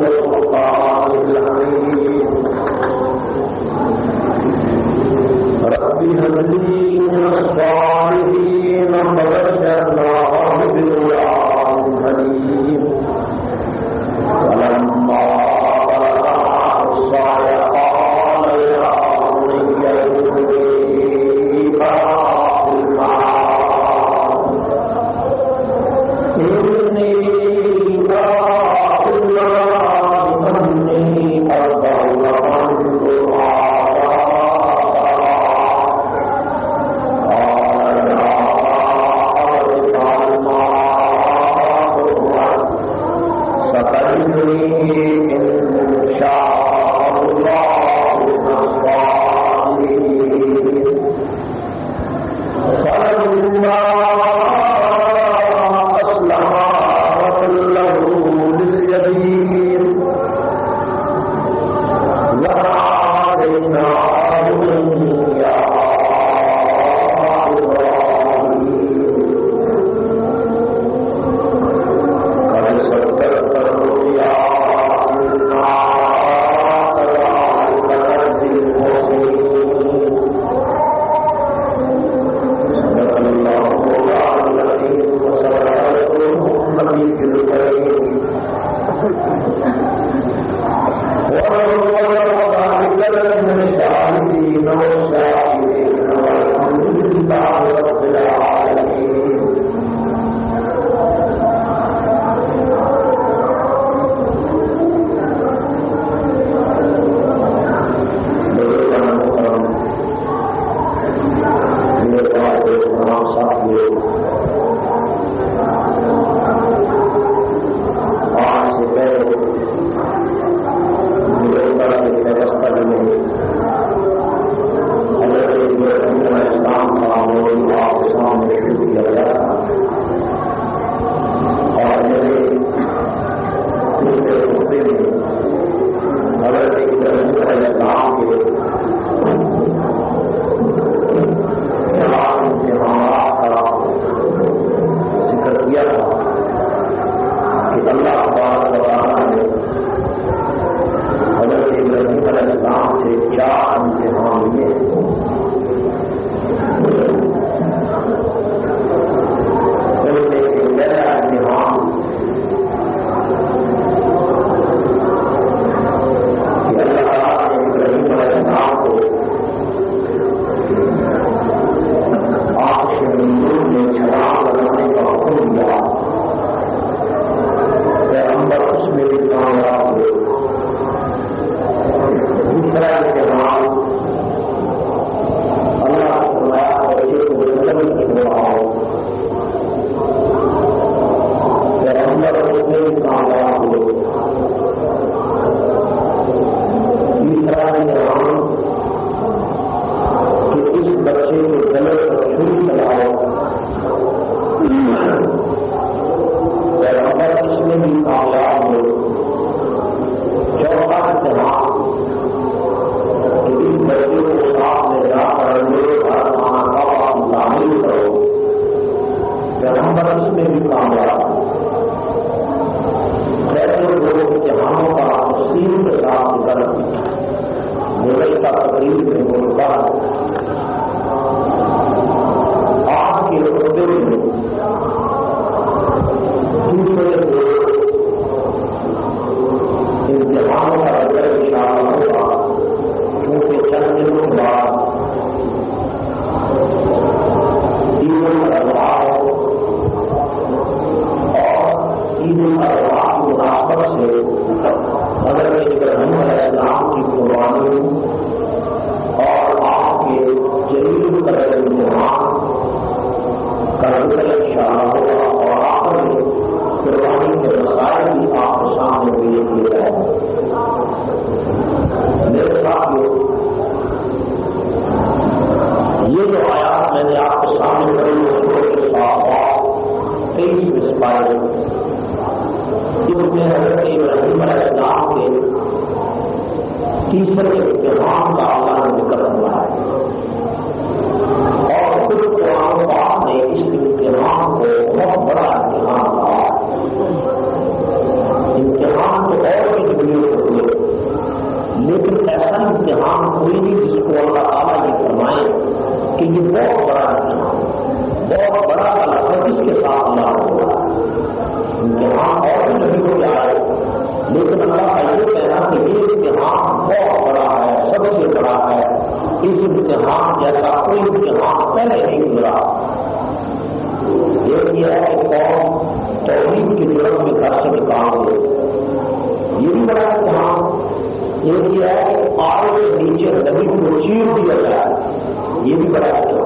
والفرقان الحميد رب هب لي من الصالحين فبشرناه بغلام حليم فلما بلغ السعي قال يا بني إني أرى في المنام أني أذبحك فانظر تیسرے امتحان کا اللہ نے ذکر ہوا ہے اور خود قرآن پاک نے اس امتحان کو یہ ہے کہ پاؤں کے نیچے نبی کو چیر دیا جائے، یہ بھی بڑا اچھا۔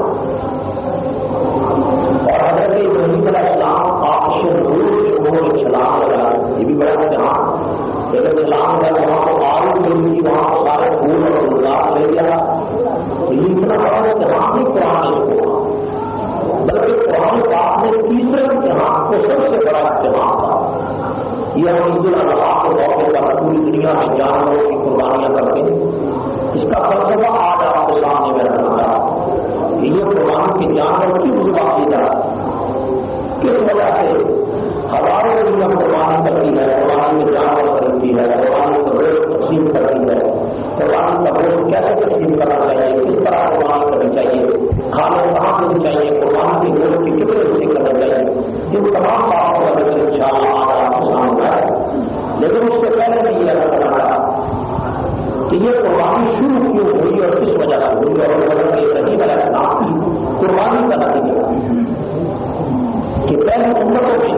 اور حضرت ابراہیم علیہ السلام آتش نور سے انہوں نے چھلانگ لگایا، یہ بھی بڑا اچھا۔ جب سلام کا وہاں کو آلو ملی تھی، وہاں کو سارے پھول اور گلاب لے گیا، یہ اتنا بڑا امتحان نہیں قرآن نے کو، بلکہ قرآن پاک نے تیسرے امتحان کو سب سے بڑا امتحان تھا۔ یہ ہم عید الاضحیٰ کے موقع پر پوری دنیا میں جانوروں کی قربانیاں کرتے ہیں، اس کا فلسفہ آج آپ کے سامنے میں رکھنا چاہتا ہوں کہ یہ قربانی کے جانور کیوں عقیدہ کس وجہ سے ہزاروں دنیا قربانی کرتی ہے، قربانی میں جانور خریدتی ہے، قربانی کا گوشت تقسیم کرتی ہے، قربانی کا گوشت کیسے تقسیم کرنا چاہیے، کس طرح قربانی کرنی چاہیے، کھانے کہاں سے چاہیے، قربانی کے گوشت کی کتنے حصے کرنا چاہیے، ان تمام باتوں کا ذکر انشاءاللہ آج آپ کو سامنے ہے۔ لیکن اس سے پہلے میں یہ عرض کرنا چاہتا کہ یہ قربانی شروع کیوں ہوئی اور کس وجہ سے ہوئی، اور ابراہیم علیہ السلام کی قربانی کا نتیجہ کہ پہلے امتوں میں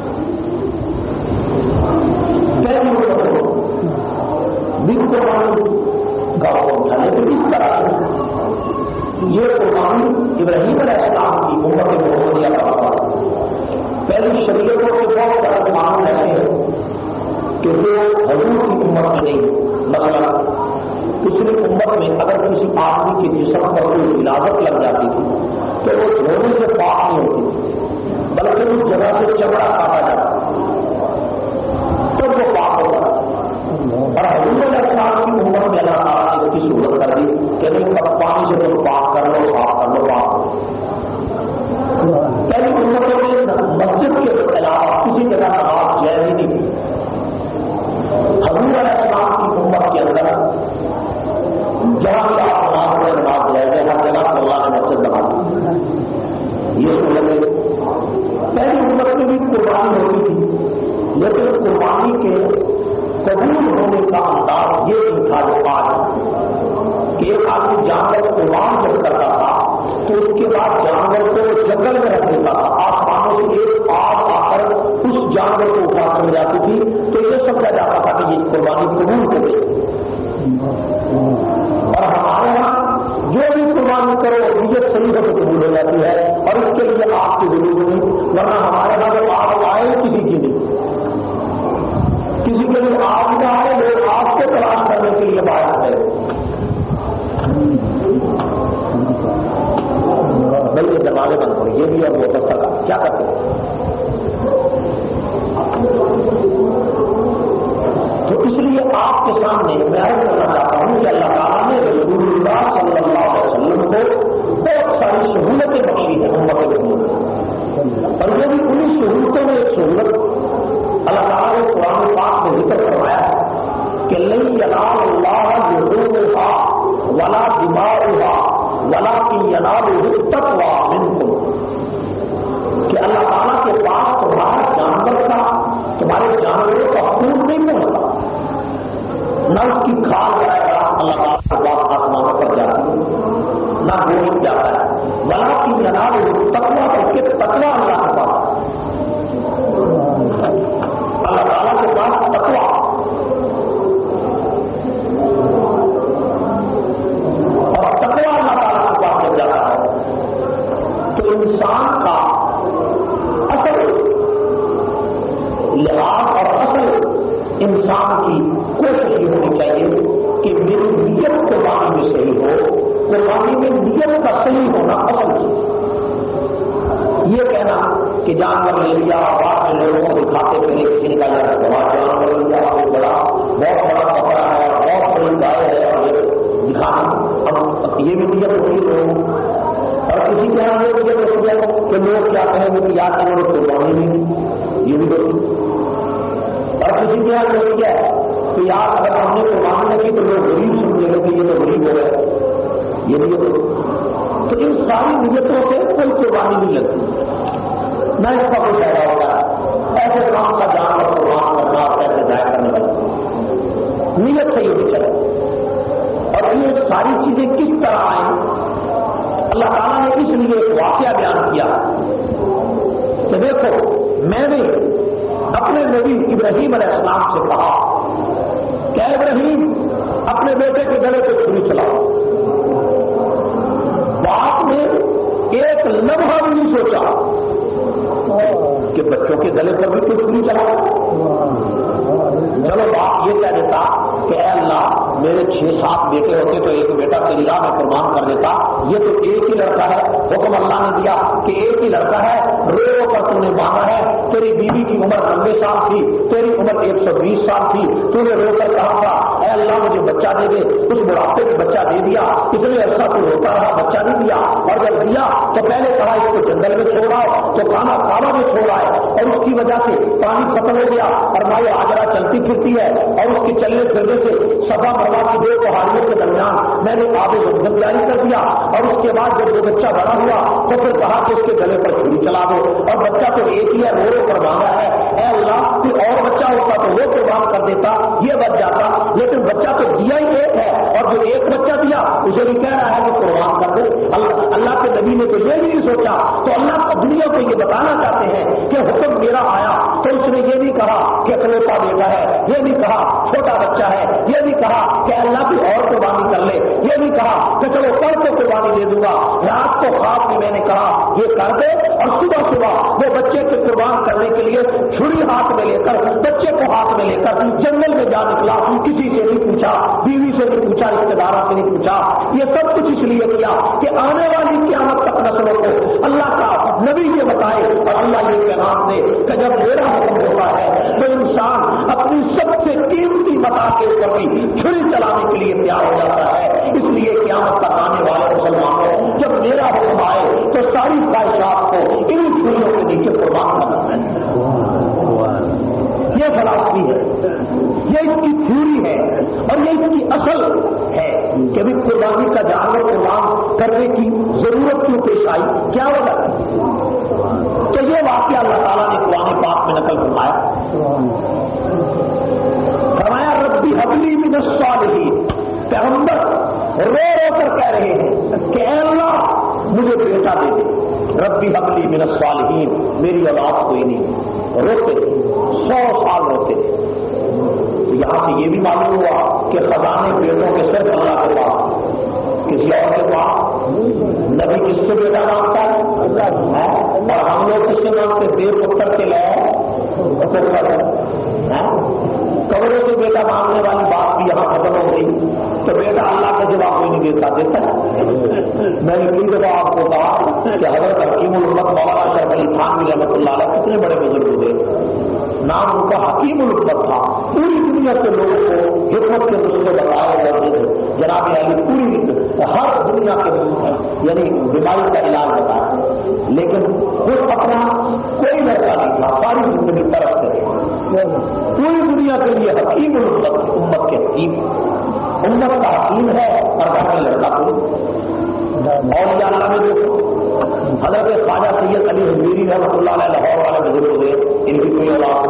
بھی قربانی کا حکم تھا، لیکن اس طرح سے یہ قربانی ابراہیم علیہ السلام کی امت محمدیہ کا حکم۔ پہلی شریعتوں کے بہت سارے قانون ایسے ہیں کہ جو حضور کی امت میں نہیں، مثلا پچھلی امت میں اگر کسی آدمی کے جسم پر کوئی ولادت لگ جاتی تھی تو وہ دھونے سے پاک نہیں ہوتی، بلکہ اس جگہ سے چمڑا کاٹا جاتا تو وہ پاک ہوتا۔ اور حضور علیہ السلام کی امت میں اللہ تعالیٰ نے اس کی سہولت کر دی کہ نہیں، پانی سے تم پاک کر لو، صاف کر لو، پاک۔ پہلی امتوں میں مسجد کے علاوہ کسی جگہ نماز جائز ہی نہیں تھی۔ حضور علیہ السلام کی امت کے اندر جہاں بھی آپ نماز میں نماز جائز ہے، ہر جگہ اللہ نے مسجد بنا دی۔ یہ سہولت پہلی امت میں بھی قربانی ہوتی تھی، لیکن قربانی کے قبول ہونے کا انداز یہ نہیں تھا جو آج کہ ایک آدمی جانور قربان جب کرتا تھا تو اس کے بعد جانور کو جنگل میں رکھ دیتا تھا، آسمانوں سے ایک آگ آ کر اس جانور کو اٹھا کر جاتی تھی تو یہ سمجھا جاتا تھا کہ یہ قربانی قبول ہو گئی۔ اور ہمارے یہاں جو بھی قربانی کرو نیت صحیح سے قبول ہو جاتی ہے، اور اس کے لیے آپ کی ضرورت نہیں، ورنہ ہمارے یہاں جو آگ آئے کسی کی نہیں، کسی کے لیے آگ نہ آئے، لوگ آگ کو تلاش کرنے کے لیے باہر ہے۔ بھائی یہ دروازے بند کرو، یہ بھی اب بہت اچھا تھا، کیا کرتے ہیں؟ تو اس لیے آپ کے سامنے میں عرض کرنا چاہتا ہوں کہ اللہ تعالیٰ نے رسول اللہ صلی اللہ علیہ وسلم کو بہت ساری سہولتیں بخشی ہیں امت محمد، اور یہ بھی انہیں سہولتوں میں ایک سہولت اللہ تعالیٰ نے قرآن پاک میں ذکر کروایا ہے کہ لن ینال اللہ لحومها ولا دماؤها ولکن ینالہ التقوی منکم، کہ اللہ تعالیٰ کے پاس تمہارا جانور کا، تمہارے جانوروں کا خون نہیں پہنچتا، نہ اس کی کھال وغیرہ اللہ تعالیٰ کے پاس آسمانوں پر جاتی ہے، نہ گوشت جاتا ہے، ولکن ینالہ التقوی، بلکہ تقوی اللہ کے پاس، اللہ تعالیٰ کے پاس تقوی، اور تقوی اللہ تعالیٰ کے پاس جب جاتا ہے تو انسان کا اصل لحاظ اور اصل انسان کی کوشش یہ ہونی چاہیے کہ میری نیت قربانی میں صحیح ہو، قربانی میں نیت کا صحیح ہونا اصل چیز۔ یہ کہنا کہ جانور لے لیا، بعد میں لوگوں کو دکھاتے پھرے، کسی نے کہا جاتا ہے بڑا جانور لے لیا، بہت بڑا کپڑا ہے، بہت بڑی گائے ہے، اور یہ دکھانا، اب یہ بھی نیت ہوتی ہے لوگوں، اور کسی کے یہاں یہ نیت ہوتی ہے کہ لوگ کیا کہیں گے کہ یاد کرو قربانی نہیں، یہ بھی ہوتی، اور کسی کے یہاں یہ کیا ہے کہ یار اگر ہم نے قربانی نہیں کی تو لوگ غریب سمجھے گا کہ یہ تو غریب ہو گئے، یہ بھی ہوتی۔ تو ان ساری نیتوں سے کوئی قربانی نہیں لگتی، نہ اس کا کوئی فائدہ ہوتا ہے، ایسے کام کا جانور قربان کرنا اور پیسے ضائع کرنے والا نیت صحیح ہونی چاہیے۔ اور یہ ساری چیزیں کس طرح آئیں، اللہ تعالیٰ نے اس لیے ایک واقعہ بیان کیا کہ دیکھو میں نے اپنے نبی ابراہیم علیہ السلام سے کہا کہ ابراہیم اپنے بیٹے کے گلے پہ چھری چلاؤ. باپ نے ایک لمحہ بھی نہیں سوچا کہ بچوں کے گلے پر بھی کوئی چھری چلاؤ. چلو باپ یہ کہہ دیتا کہ اے اللہ میرے 6-7 بیٹے ہوتے تو ایک بیٹا تیری راہ میں قربان کر دیتا. یہ تو ایک ہی لڑکا ہے. حکم اللہ نے دیا کہ ایک ہی لڑکا ہے, رو رو کر تم نے مانگا ہے. تیری بیوی کی عمر 90 سال تھی, تیری عمر 120 سال تھی. تو نے رو کر کہا تھا اے اللہ مجھے بچہ دے دے. اس بڑھاپے میں بچہ دے دیا. اتنے عرصہ تو روتا رہا, بچہ نہیں دیا. اور جب دیا تو پہلے کہا اس کو جنگل میں چھوڑا تو کانا کعبہ میں چھوڑا ہے, اور اس کی وجہ سے پانی ختم ہو گیا. اور ماں آجرا چلتی پھرتی ہے, اور اس کے چلنے پھرنے سے صفا مروا کی 2 پہاڑیوں کے درمیان میں نے آب زمزم جاری کر دیا. اور اس کے بعد جب وہ بچہ بڑا ہوا تو پھر کہا کہ اس کے گلے پر چھری چلا دو. اور بچہ تو ایک ہی ہے, رو رو کر مانگا ہے. اے اللہ کوئی اور بچہ ہوتا تو وہ قربان کر دیتا, یہ بچ جاتا. لیکن بچہ تو دیا ہی ایک ہے, اور جو ایک بچہ دیا اسے بھی کہہ رہا ہے کہ قربان کر دے. اللہ کے نبی نے تو یہ بھی نہیں سوچا. تو اللہ کو دنیا کو یہ بتانا چاہتے ہیں کہ حکم میرا آیا تو اس نے یہ نہیں کہا کہ اکلوتا بیٹا ہے, یہ نہیں کہا چھوٹا بچہ ہے, یہ نہیں کہا کہ اللہ کی اور قربانی کر لے, یہ نہیں کہا کہ چلو کل کو قربانی دے دوں گا. رات کو خواب میں میں نے کہا یہ کر دے, اور صبح صبح وہ بچے کو قربان کرنے کے لیے چھری ہاتھ میں لے کر, بچے کو ہاتھ میں لے کر جنگل میں جا نکلا. کسی سے نہیں پوچھا, بیوی سے نہیں پوچھا, رشتے داروں سے نہیں پوچھا. یہ سب کچھ اس لیے کیا کہ آنے والی قیامت تک نسلوں کو اللہ کا نبی یہ بتائے اور اللہ یہ پیغام دے کہ جب میرا حکم ہوتا ہے تو انسان اپنی سب سے قیمتی متا کے اوپر بھی چھری چلانے کے لیے تیار ہو جاتا ہے. اس لیے قیامت تک آنے والے مسلمانوں جب میرا حکم آئے تو ساری خواہشات کو ان چھریوں کے نیچے قربان کرنا ہے. یہ فلسفی ہے, یہ اس کی تھیوری ہے, اور یہ اس کی اصل ہے کہ بھی قربانی کا جانور قربان کرنے کی ضرورت کیوں پیش آئی, کیا وجہ ہے. تو یہ واقعہ اللہ تعالیٰ نے قرآن پاک میں نقل فرمایا ربی حبلی من الصالحین. پیغمبر رو رو کر کہہ رہے ہیں کہ اے اللہ مجھے بیٹا دے دے. ربی حبلی من الصالحین, میری اولاد کوئی نہیں. روتے 100 سال روتے. یہاں سے یہ بھی معلوم ہوا کہ خزانے بیٹوں کے صرف اللہ کے پاس, کسی اور کے پاس. نبی کس سے بیٹا مانگتا ہے, اور ہم لوگ کس سے مانگتے, دیو پتر کے لئے کبروں سے بیٹا مانگنے والی بات بھی یہاں ختم ہو گئی. تو بیٹا اللہ کا جواب کوئی نہیں دیتا ہے. میں نے کئی دفعہ آپ کو کہا کہ حضرت حکیم الامت مولانا شرف علی تھانوی رحمۃ اللہ علیہ کتنے بڑے بزرگ ہوئے, نام ان کا حکیم الامت تھا. پوری دنیا کے لوگوں کو حکمت کے نسخے بتائے جاتے تھے. جناب علی پوری ہر دنیا کے یعنی بیماری کا علاج بتایا, لیکن خود اپنا کوئی لڑکا نہیں تھا. ساری زندگی طرف سے پوری دنیا کے لیے حکیم الامت, امت کے حکیم, امت کا حکیم ہے, اور گھر میں لڑکا کوئی. اور اللہ میں دیکھو حضرت خواجہ سید علی حضوری رحمۃ اللہ علیہ لاہور والے بزرگ ہوئے, ان کی کوئی اولاد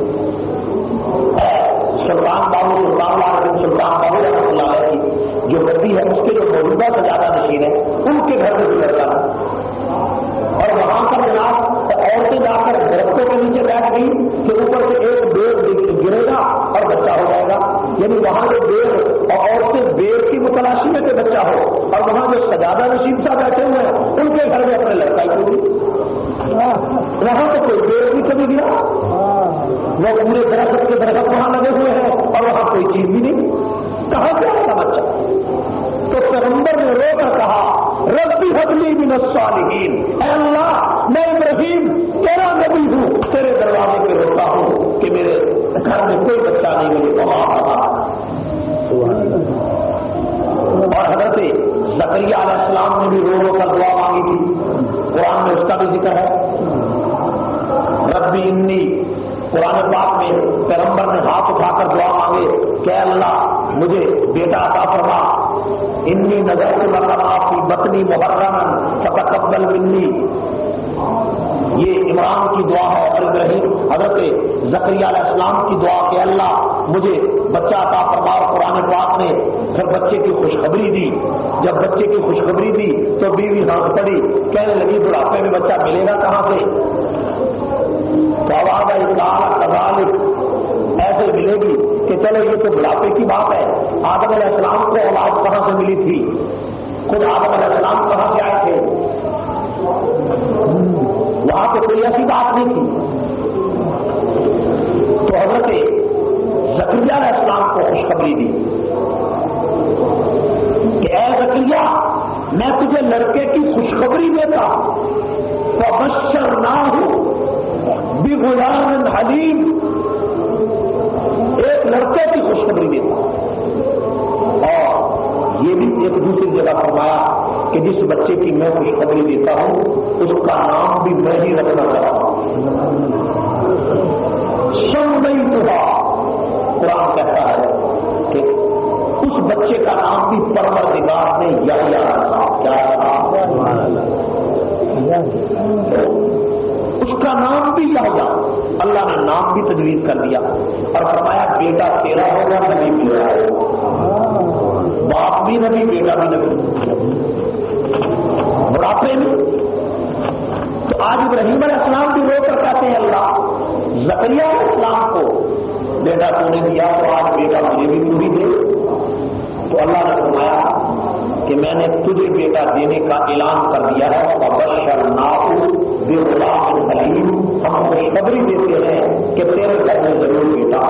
سلطان بابو سلطان بابو رحمۃ اللہ علیہ کی جو گدی ہے اس کے جو موجودہ سجادہ نشین ہے ان کے گھر میں گزرتا ہے. اور وہاں پر جناب عورتیں جا کر درختوں کے نیچے بیٹھ گئی کہ اوپر سے ایک بیڑ گرے گا اور بچہ ہو جائے گا. یعنی وہاں جو بیڑ اور عورتیں بیڑ کی متلاشی میں کہ بچہ ہو, اور وہاں جو سجادہ نشین صاحب بیٹھے ہوئے ہیں ان کے گھر میں اپنے لڑکا ہی ہوگی. وہاں تو کوئی بیڑ نہیں کبھی گیا, وہ پورے درخت کے درخت وہاں لگے ہوئے ہیں اور وہاں کوئی چیز بھی نہیں. کہاں سے آتا بچہ؟ تو پیغمبر نے رو کر کہا ربی حبلی من الصالحین, اے اللہ میں ابراہیم تیرا نبی ہوں, تیرے دروازے پہ روتا ہوں کہ میرے گھر میں کوئی بچہ نہیں, مجھے کما رہا. اور حضرت زکریا علیہ السلام نے بھی رو رو کر دعا مانگی تھی. قرآن میں اس کا بھی ذکر ہے. ربی انی, قرآن پاک میں پیغمبر نے ہاتھ اٹھا کر دعا مانگے کہ اللہ مجھے بیٹا عطا فرما. انی نظرت لک ما فی بطنی محررا فتقبل منی. یہ عمران کی دعا ہے, اور ابراہیم حضرت زکریا علیہ السلام کی دعا کہ اللہ مجھے بچہ عطا فرما. قرآن پاک نے پھر بچے کی خوشخبری دی. جب بچے کی خوشخبری دی تو بیوی ہنس پڑی, کہنے لگی بڑھاپے میں بچہ ملے گا کہاں سے؟ تو آواز آئی کذالک, ایسے ملے گی کہ چلو یہ تو بڑھاپے کی بات ہے، آدم علیہ السلام کو اولاد کہاں سے ملی تھی؟ خود آدم علیہ السلام کہاں سے آئے تھے؟ وہاں پہ کوئی ایسی بات نہیں تھی. تو حضرت زکریا علیہ السلام کو خوشخبری دی کہ اے زکریا، میں تجھے لڑکے کی خوشخبری دیتا ہوں. فبشرناہ بغلام حلیم، ایک لڑکے کی خوشخبری دیتا ہوں. اور یہ بھی ایک دوسری جگہ فرمایا کہ جس بچے کی میں خوشخبری دیتا ہوں اس کا نام بھی میں ہی رکھنا چاہتا ہوں. سمیتھا، قرآن کہتا ہے کہ اس بچے کا نام بھی پروردگار نے یحییٰ رکھا. کیا رکھا؟ اس کا نام بھی یحییٰ. اللہ نے نام بھی تجویز کر دیا اور فرمایا بیٹا تیرا ہوگا نبی میرا ہوگا. باپ بھی نبی، بیٹا بھی نبی. بڑھاپے میں تو آج ابراہیم علیہ السلام بھی رو کر کہتے ہیں اللہ زکریا علیہ السلام کو بیٹا تو نے دیا تو آج بیٹا مجھے بھی پوری دے. تو اللہ نے فرمایا کہ میں نے تجھے بیٹا دینے کا اعلان کر دیا ہے. فبشرناہ بغلام حلیم، ہم خوشخبری دیتے ہیں کہ تیرے گھر میں ضرور بیٹا.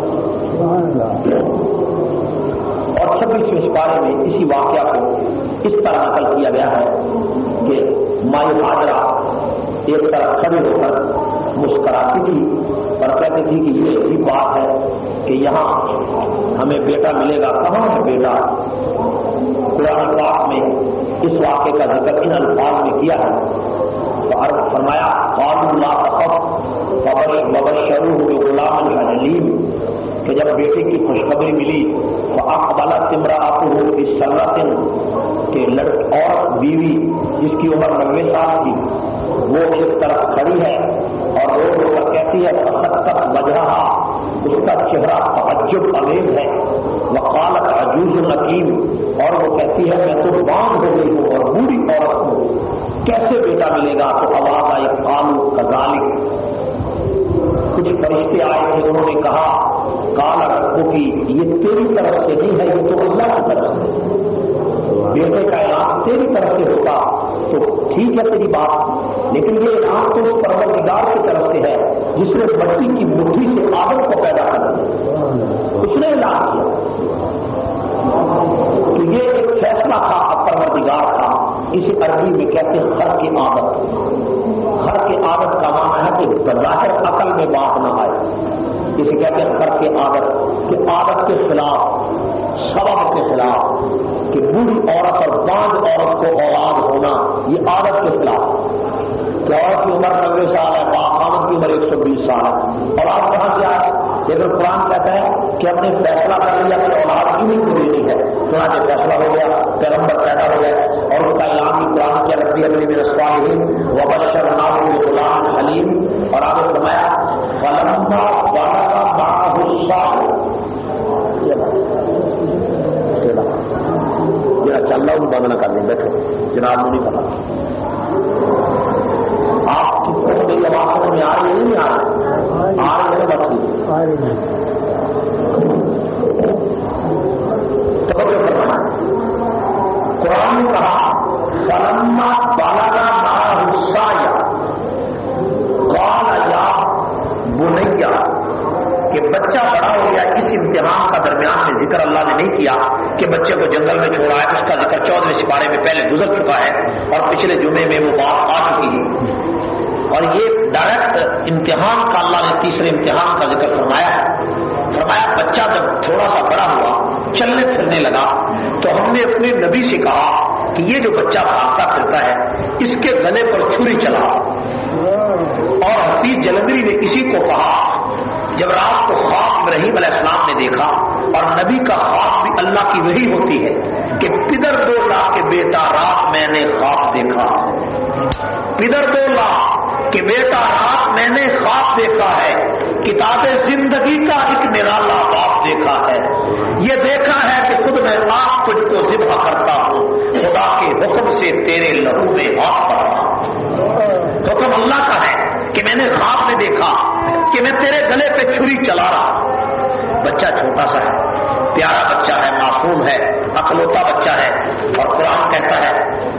اور 26ویں سپارے میں اسی واقعہ کو اس طرح نقل کیا گیا ہے کہ مائی ہاجرہ ایک طرف کھڑی ہو کر مسکراتی تھی اور کہتی تھی کہ یہ یہی بات ہے کہ یہاں ہمیں بیٹا ملے گا. کہاں ہے بیٹا؟ قرآن پاک میں اس واقعے کا ذکر ان الفاظ میں کیا ہے. تو عرض فرمایا قالوا لا تخف وبشروه بغلام حلیم، کہ جب بیٹے کی خوشخبری ملی تو اقبلت امرأته بسرة، کہ عورت بیوی جس کی عمر 90 سال کی وہ ایک طرف کھڑی ہے اور رو رو کر کہتی ہے فسکت وجہہا، اس کا چہرہ تعجب امیز ہے. وقالت عجوز نقیم، اور وہ کہتی ہے میں تو بانگ ہو گئی ہوں اور بوڑھی عورت ہوں، کیسے بیٹا ملے گا؟ تو آواز آئی قالوا کذالک. کچھ فرشتے آئے تھے، انہوں نے کہا قال ربک، یہ تیری طرف سے نہیں ہے، یہ تو اللہ کی طرف سے. بیٹے کا اعلان تیری طرف سے ہوگا تو ٹھیک ہے تیری بات، لیکن یہ اعلان تو اس پروردگار کی طرف سے ہے جس نے مٹی کی مٹھی سے آدم کو پیدا کر دیا. اس نے اعلان کیا. تو یہ ایک فیصلہ تھا پروردگار کا. اسے عربی میں کہتے ہیں خر کی عادت. خر کی عادت کا معنی ہے کہ بظاہر عقل میں بات نہ آئے. اسے کہتے ہیں خر کی عادت، کہ عادت کے خلاف، سبب کے خلاف، کہ بوڑھی عورت اور بانج عورت کو اولاد ہونا یہ عادت کے خلاف. کہ عورت کی عمر 90 سال ہے، باخامد کی عمر 120 سال ہے، اور آپ کہاں سے آئے؟ لیکن قرآن کہتا ہے کہ ہم نے فیصلہ کر لیا کہ اولاد کیوں نہیں پوری نہیں ہے. چنانچہ فیصلہ ہو گیا، پیغمبر پیدا ہو گیا اور اس کا اعلان بھی قرآن کیا ربی ابن من الصالحین وبشرناہ بغلام حلیم. اور آگے فرمایا فلما بلغ معه السعی، چل رہا ہوں بند نہ کر دیں، بیٹھو جناب نے نہیں پتا. آپ کی میری آواز سمجھ میں آ رہی ہے نہیں آ رہی ہے؟ بس قرآن نے کہا فلما بلغ معه السعی قال یا بنی، کہ بچہ بڑا ہو گیا. اس امتحان کا درمیان میں ذکر اللہ نے نہیں کیا کہ بچے کو جنگل میں چھوڑا ہے، اس کا ذکر 14ویں سپارے میں پہلے گزر چکا ہے اور پچھلے جمعے میں وہ بات آ چکی ہے. اور یہ ڈائریکٹ امتحان کا اللہ نے تیسرے امتحان کا ذکر فرمایا ہے. فرمایا بچہ جب تھوڑا سا بڑا ہوا، چلنے پھرنے لگا، تو ہم نے اپنے نبی سے کہا کہ یہ جو بچہ بھاگتا پھرتا ہے اس کے گلے پر چھری چلا. اور حفیظ جلندری نے اسی کو کہا جب رات کو خواب ابراہیم علیہ السلام نے دیکھا، اور نبی کا خواب بھی اللہ کی وحی ہوتی ہے کہ پدر بولا کہ بیٹا رات میں نے خواب دیکھا. پدر بولا کہ بیٹا رات میں نے خواب دیکھا ہے، کتاب زندگی کا ایک نرالا خواب دیکھا ہے. یہ دیکھا ہے کہ خود میں آپ تجھ کو ذبح کرتا ہوں، خدا کے حکم سے تیرے لہو میں ہاتھ پڑا. حکم اللہ کا ہے کہ میں نے خواب میں دیکھا کہ میں تیرے گلے پہ چھری چلا رہا. بچہ چھوٹا سا ہے، پیارا بچہ ہے، معصوم ہے، اکلوتا بچہ ہے، اور قرآن کہتا ہے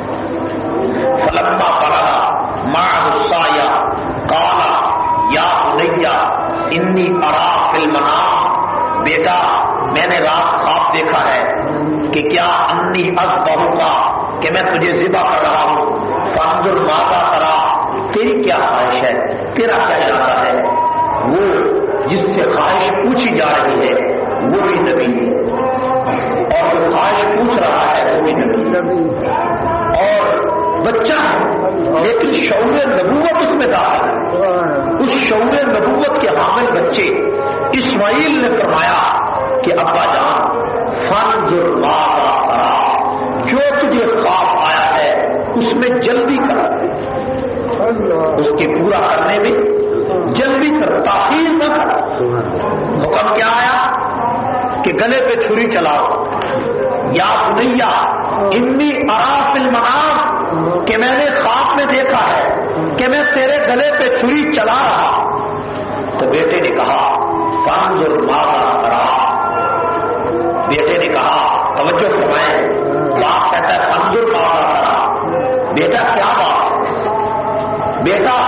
فلما بلغ معه السعي قال یا بني انی ارى فی المنام، بیٹا میں نے رات خواب دیکھا ہے کہ کیا انی اذبحک، کہ میں تجھے ذبح کر رہا ہوں، فانظر ماذا تری، تیری کیا خواہش ہے، تیرا کیا ارادہ ہے۔ وہ جس سے خواہش پوچھی جا رہی ہے وہ بھی نبی ہے، اور جو خواہش پوچھ رہا ہے وہ بھی نبی، اور بچہ ہے لیکن شعور نبوت اس میں داخل ہے۔ اس شعور نبوت کے حامل بچے اسماعیل نے فرمایا کہ ابا جان فانظر ماذا تری، جو تجھے خواب آیا ہے اس میں جلدی کر، اس کے پورا کرنے میں جلدی کر، تاخیر نہ کر۔ حکم کیا آیا کہ گلے پہ چھری چلاؤ، یا بنیا انی ارى فی المنام، کہ میں نے خواب میں دیکھا ہے کہ میں تیرے گلے پہ چھری چلا رہا۔ تو بیٹے نے کہا فانظر ماذا تری، بیٹے نے کہا توجہ فرمائیں، باپ کہتا ہے فانظر ماذا تری، بیٹا کیا بات، بیٹا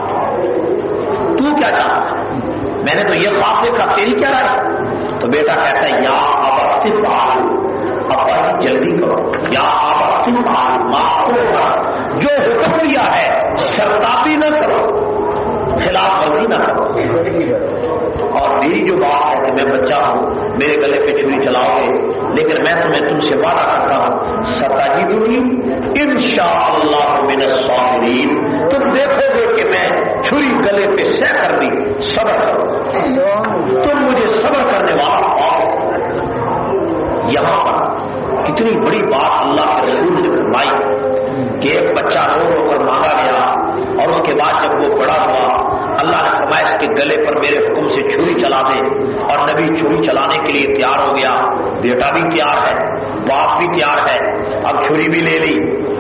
تو کیا چاہتا ہے، میں نے تو یہ خواب دیکھا، تیری کیا رائے؟ تو بیٹا کہتا ہے یا ابا افعل، ابا جلدی کرو، یا ابا افعل ما امر، جو حکم دیا ہے شرطابی نہ کرو، خلاف ورزی نہ کرو۔ اور میری جو بات ہے کہ میں بچہ ہوں، میرے گلے پہ چھری چلاؤ گے، لیکن میں تم سے وعدہ کرتا ہوں ستجدنی انشاءاللہ من الصابرین، تم دیکھو گے کہ میں چھری گلے پہ سہ کر دی، صبر کرو، تم مجھے صبر کرنے والا پاؤ۔ یہاں پر کتنی بڑی بات اللہ کے رسول نے فرمائی کہ ایک بچہ رو رو کر مانگا گیا، اور اس کے بعد جب وہ بڑا ہوا اللہ نے فرمایا اس کے گلے پر میرے حکم سے چھری چلا دے، اور نبی چھری چلانے کے لیے تیار ہو گیا، بیٹا بھی تیار ہے، باپ بھی تیار ہے، اب چھری بھی لے لی،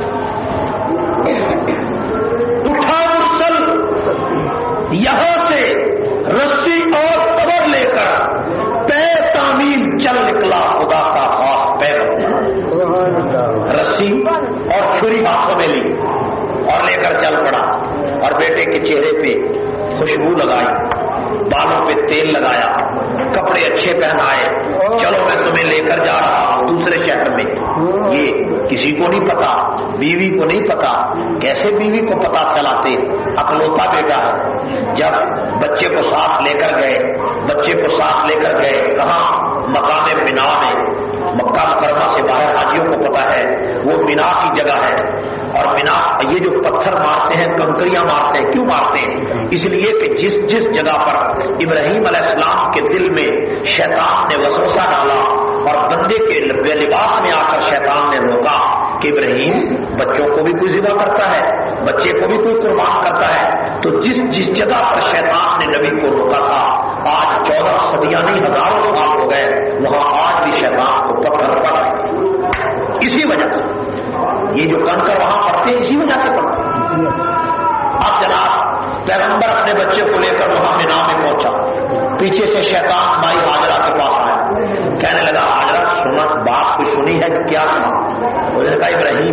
اٹھا مرسل، یہاں سے رسی اور تبر لے کر پے تعمیل چل نکلا خدا کا خاص پیغمبر، رسی اور چھری ہاتھوں میں لی اور لے کر چل پڑا، اور بیٹے کے چہرے پہ خوشبو لگائی، بالوں پہ تیل لگایا، کپڑے اچھے پہنائے، چلو میں تمہیں لے کر جا رہا ہوں دوسرے شہر میں۔ یہ کسی کو نہیں پتا، بیوی کو نہیں پتا، کیسے بیوی کو پتا چلاتے، اکلوتا بیٹا ہے۔ جب بچے کو ساتھ لے کر گئے، بچے کو ساتھ لے کر گئے کہاں؟ مقام مینا میں، مکہ مکرمہ سے باہر حاجیوں کو پتا ہے وہ مینا کی جگہ ہے، اور مینا یہ جو پتھر مارتے ہیں، کنکریاں مارتے ہیں، کیوں مارتے ہیں؟ اس لیے کہ جس جگہ پر ابراہیم علیہ السلام کے دل میں شیطان نے وسوسہ ڈالا اور بندے کے لباس میں آ کر شیطان نے روکا کہ ابراہیم بچوں کو بھی کوئی ذبح کرتا ہے، بچے کو بھی کوئی قربان کرتا ہے، تو جس جگہ پر شیطان نے نبی کو روکا تھا، آج 14 صدیاں نہیں ہزاروں سال ہو گئے، وہاں آج بھی شیطان کو پتھر پڑ رہے۔ اسی وجہ سے یہ جو کنکر وہاں پڑتے ہیں، اسی وجہ سے پڑتے ہیں۔ اب جناب پیغمبر اپنے بچے کو لے کر وہاں مینا میں پہنچا، پیچھے سے شیطان مائی ہاجرہ کے پاس آیا، کہنے لگا ہاجرہ سنا بات کو سنی ہے کہ کیا سنا؟ اس نے کہا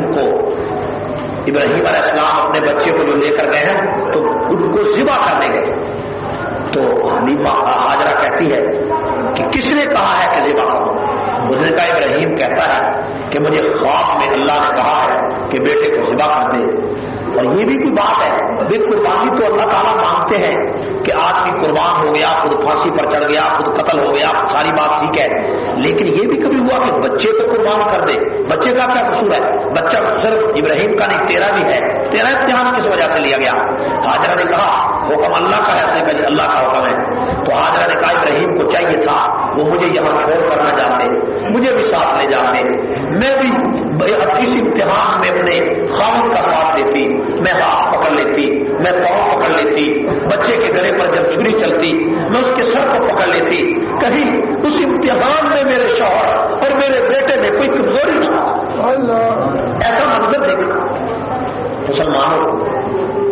ابراہیم علیہ السلام اپنے بچے کو جو لے کر گئے ہیں تو ان کو ذبح کرنے گئے۔ تو حلیمہ ہاجرہ کہتی ہے کہ کس نے کہا ہے کہ ذبح کرو؟ اس نے کہا ابراہیم کہتا ہے کہ مجھے خواب میں اللہ نے کہا ہے کہ بیٹے کو ذبح کر دے۔ اور یہ بھی کوئی بات ہے، قربانی تو اللہ تعالیٰ مانگتے ہیں کہ آدمی قربان ہو گیا، خود پھانسی پر چڑھ گیا، خود قتل ہو گیا، ساری بات ٹھیک ہے، لیکن یہ بھی کبھی ہوا کہ بچے کو قربان کر دے، بچے کا کیا قصور ہے؟ بچہ صرف ابراہیم کا نہیں، تیرا بھی ہے، تیرا امتحان کس وجہ سے لیا گیا؟ ہاجرہ نے کہا حکم اللہ کا ہے، اس نے کہا اللہ کا حکم ہے۔ تو ہاجرہ نے کہا ابراہیم کو چاہیے تھا وہ مجھے یہاں چھوڑ کر نہ جاتے، مجھے بھی ساتھ لے جاتے، میں بھی اس امتحان میں اپنے خاوند کا ساتھ دیتی، میں ہاتھ پکڑ لیتی، میں پاؤں پکڑ لیتی، بچے کے گلے پر جب چھری چلتی میں اس کے سر کو پکڑ لیتی، کہیں اس امتحان میں میرے شوہر اور میرے بیٹے میں کوئی کمزوری نہ ہو۔ ایسا منظر دیکھا مسلمانوں،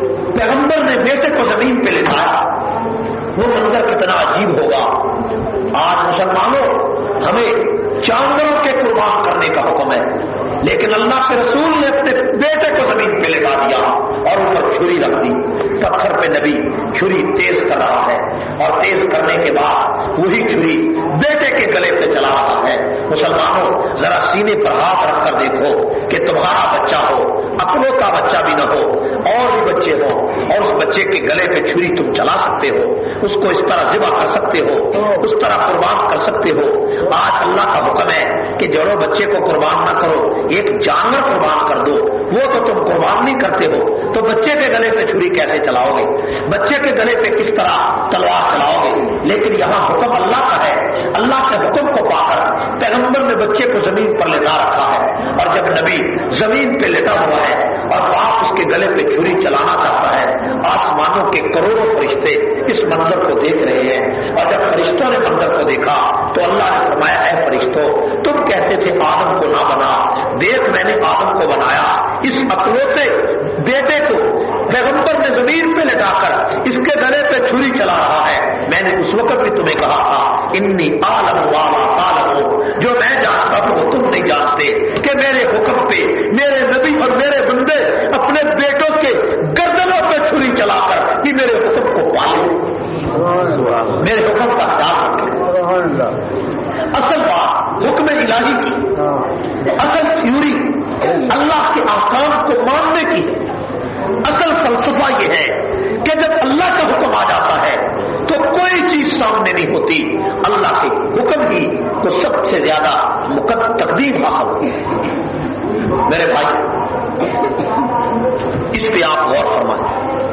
پیغمبر نے بیٹے کو زمین پہ لٹایا، وہ منظر کتنا عجیب ہوگا آج مسلمانوں ہمیں جانوروں کے قربان کرنے کا حکم ہے، لیکن اللہ کے رسول نے اپنے بیٹے کو زمین پہ لگا دیا اور اوپر چھری رکھ دی، پتھر پہ نبی چھری تیز کر رہا ہے اور تیز کرنے کے بعد وہی چھری بیٹے کے گلے پہ چلا رہا ہے۔ مسلمانوں ذرا سینے پر ہاتھ رکھ کر دیکھو کہ تمہارا بچہ ہو، اپنوں کا بچہ بھی نہ ہو، اور بھی بچے ہو، اور اس بچے کے گلے پہ چھری تم چلا سکتے ہو، اس کو اس طرح ذبح کر سکتے ہو، اس طرح قربان کر سکتے ہو۔ آج اللہ کا حکم ہے کہ جڑو بچے کو قربان نہ کرو، ایک جانور قربان کر دو، وہ تو تم قربان نہیں کرتے ہو، تو بچے کے گلے پہ چھری کیسے چلاؤ گے؟ بچے کے گلے پہ کس طرح تلوار چلاؤ گے؟ لیکن یہاں حکم اللہ کا ہے، اللہ کے حکم کو پا کر پیغمبر نے بچے کو زمین پر لٹا رکھا ہے، اور جب نبی زمین پہ لٹا ہوا ہے اور باپ اس کے گلے پہ چھری چلانا چاہتا ہے، آسمانوں کے کروڑوں فرشتے اس منظر کو دیکھ رہے ہیں، اور جب فرشتوں نے منظر کو دیکھا تو اللہ نے فرمایا اے فرشتوں، تم کہتے تھے آدم کو نہ بنا، دیکھ میں نے آدم کو بنایا، اس اکلوتے بیٹے کو پیغمبر نے زمین پہ لٹا کر اس کے گلے پہ چھری چلا رہا ہے۔ میں نے اس وقت بھی تمہیں کہا تھا انی عالم والا تعلمون، جو میں جانتا ہوں وہ تم نہیں جانتے، کہ میرے حکم پہ میرے نبی اور میرے بندے اپنے بیٹوں کے گردنوں پہ چھری چلا کر کہ میرے حکم کو پالیں، میرے حکم کا خیال رکھیں۔ اصل بات حکم الہی کی، اصل تھیوری اللہ کے احکام کو ماننے کی ہے۔ اصل فلسفہ یہ ہے کہ جب اللہ کا حکم آ جاتا ہے تو کوئی چیز سامنے نہیں ہوتی، اللہ کے حکم ہی کو سب سے زیادہ تقدیم حاصل ہوتی ہے۔ میرے بھائی اس پہ آپ غور فرمائیں،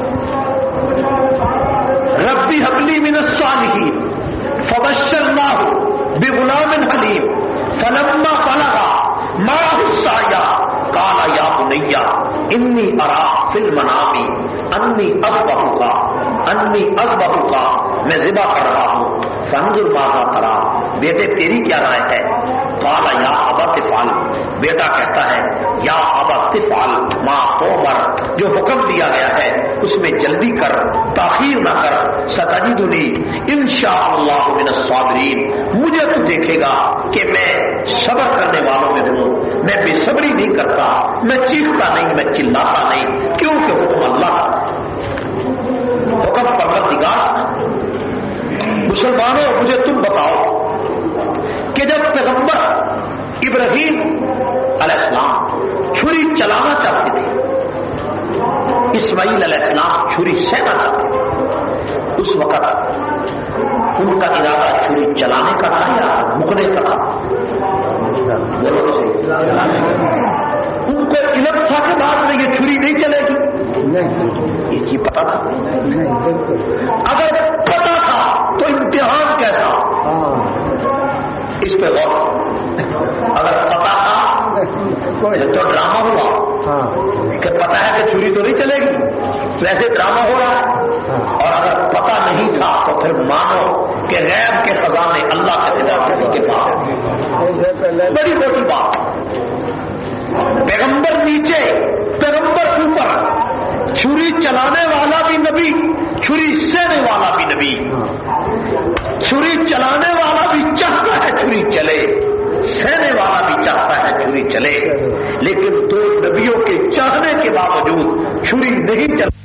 ربی حبلی من الصالحین فبشرناہ بغلام حلیم فلما بلغ معه السعی قال یا بنی انی ارا فی المنام انی اذبحک، میں ذبح کر رہا ہوں، فانظر ماذا تری، بیٹے تیری کیا رائے ہے؟ قال یا ابت افعل، بیٹا کہتا ہے یا ابت افعل ما تؤمر، جو حکم دیا گیا ہے اس میں جلدی کر، تاخیر نہ کر، ستجدنی انشاءاللہ من الصابرین، مجھے تو دیکھے گا کہ میں صبر کرنے والوں میں ہوں، میں بے صبری نہیں کرتا، میں چیختا نہیں، میں چلاتا نہیں، کیونکہ حکم اللہ کا حکم پروردگار۔ مسلمانوں مجھے تم بتاؤ کہ جب پیغمبر ابراہیم علیہ السلام چھری چلانا چاہتے تھے، اسماعیل علیہ السلام چھری سہنا چاہتے تھے، اس وقت ان کا ارادہ چھری چلانے کا تھا یا مکنے کا تھا؟ ان کو علم تھا کہ بعد میں یہ چھری نہیں چلے گی؟ یہ چیز پتا تھا؟ اگر پتا تھا تو امتحان کیسا؟ اس پہ غور، اگر پتا تھا تو ڈرامہ ہوا کہ پتا ہے کہ چھری تو نہیں چلے گی، ویسے ڈرامہ ہو رہا ہے، اور اگر پتا نہیں تھا تو پھر مانو کہ غیب کے خزانے اللہ کے سوا کسی کے پاس۔ بڑی موٹی بات، پیغمبر نیچے پیغمبر اوپر، چھری چلانے والا بھی نبی، چھری سہنے والا بھی نبی۔ چھری چلانے والا بھی چاہتا ہے چھری چلے، سہنے والا بھی چاہتا ہے چھری چلے، لیکن دو نبیوں کے چاہنے کے باوجود چھری نہیں چل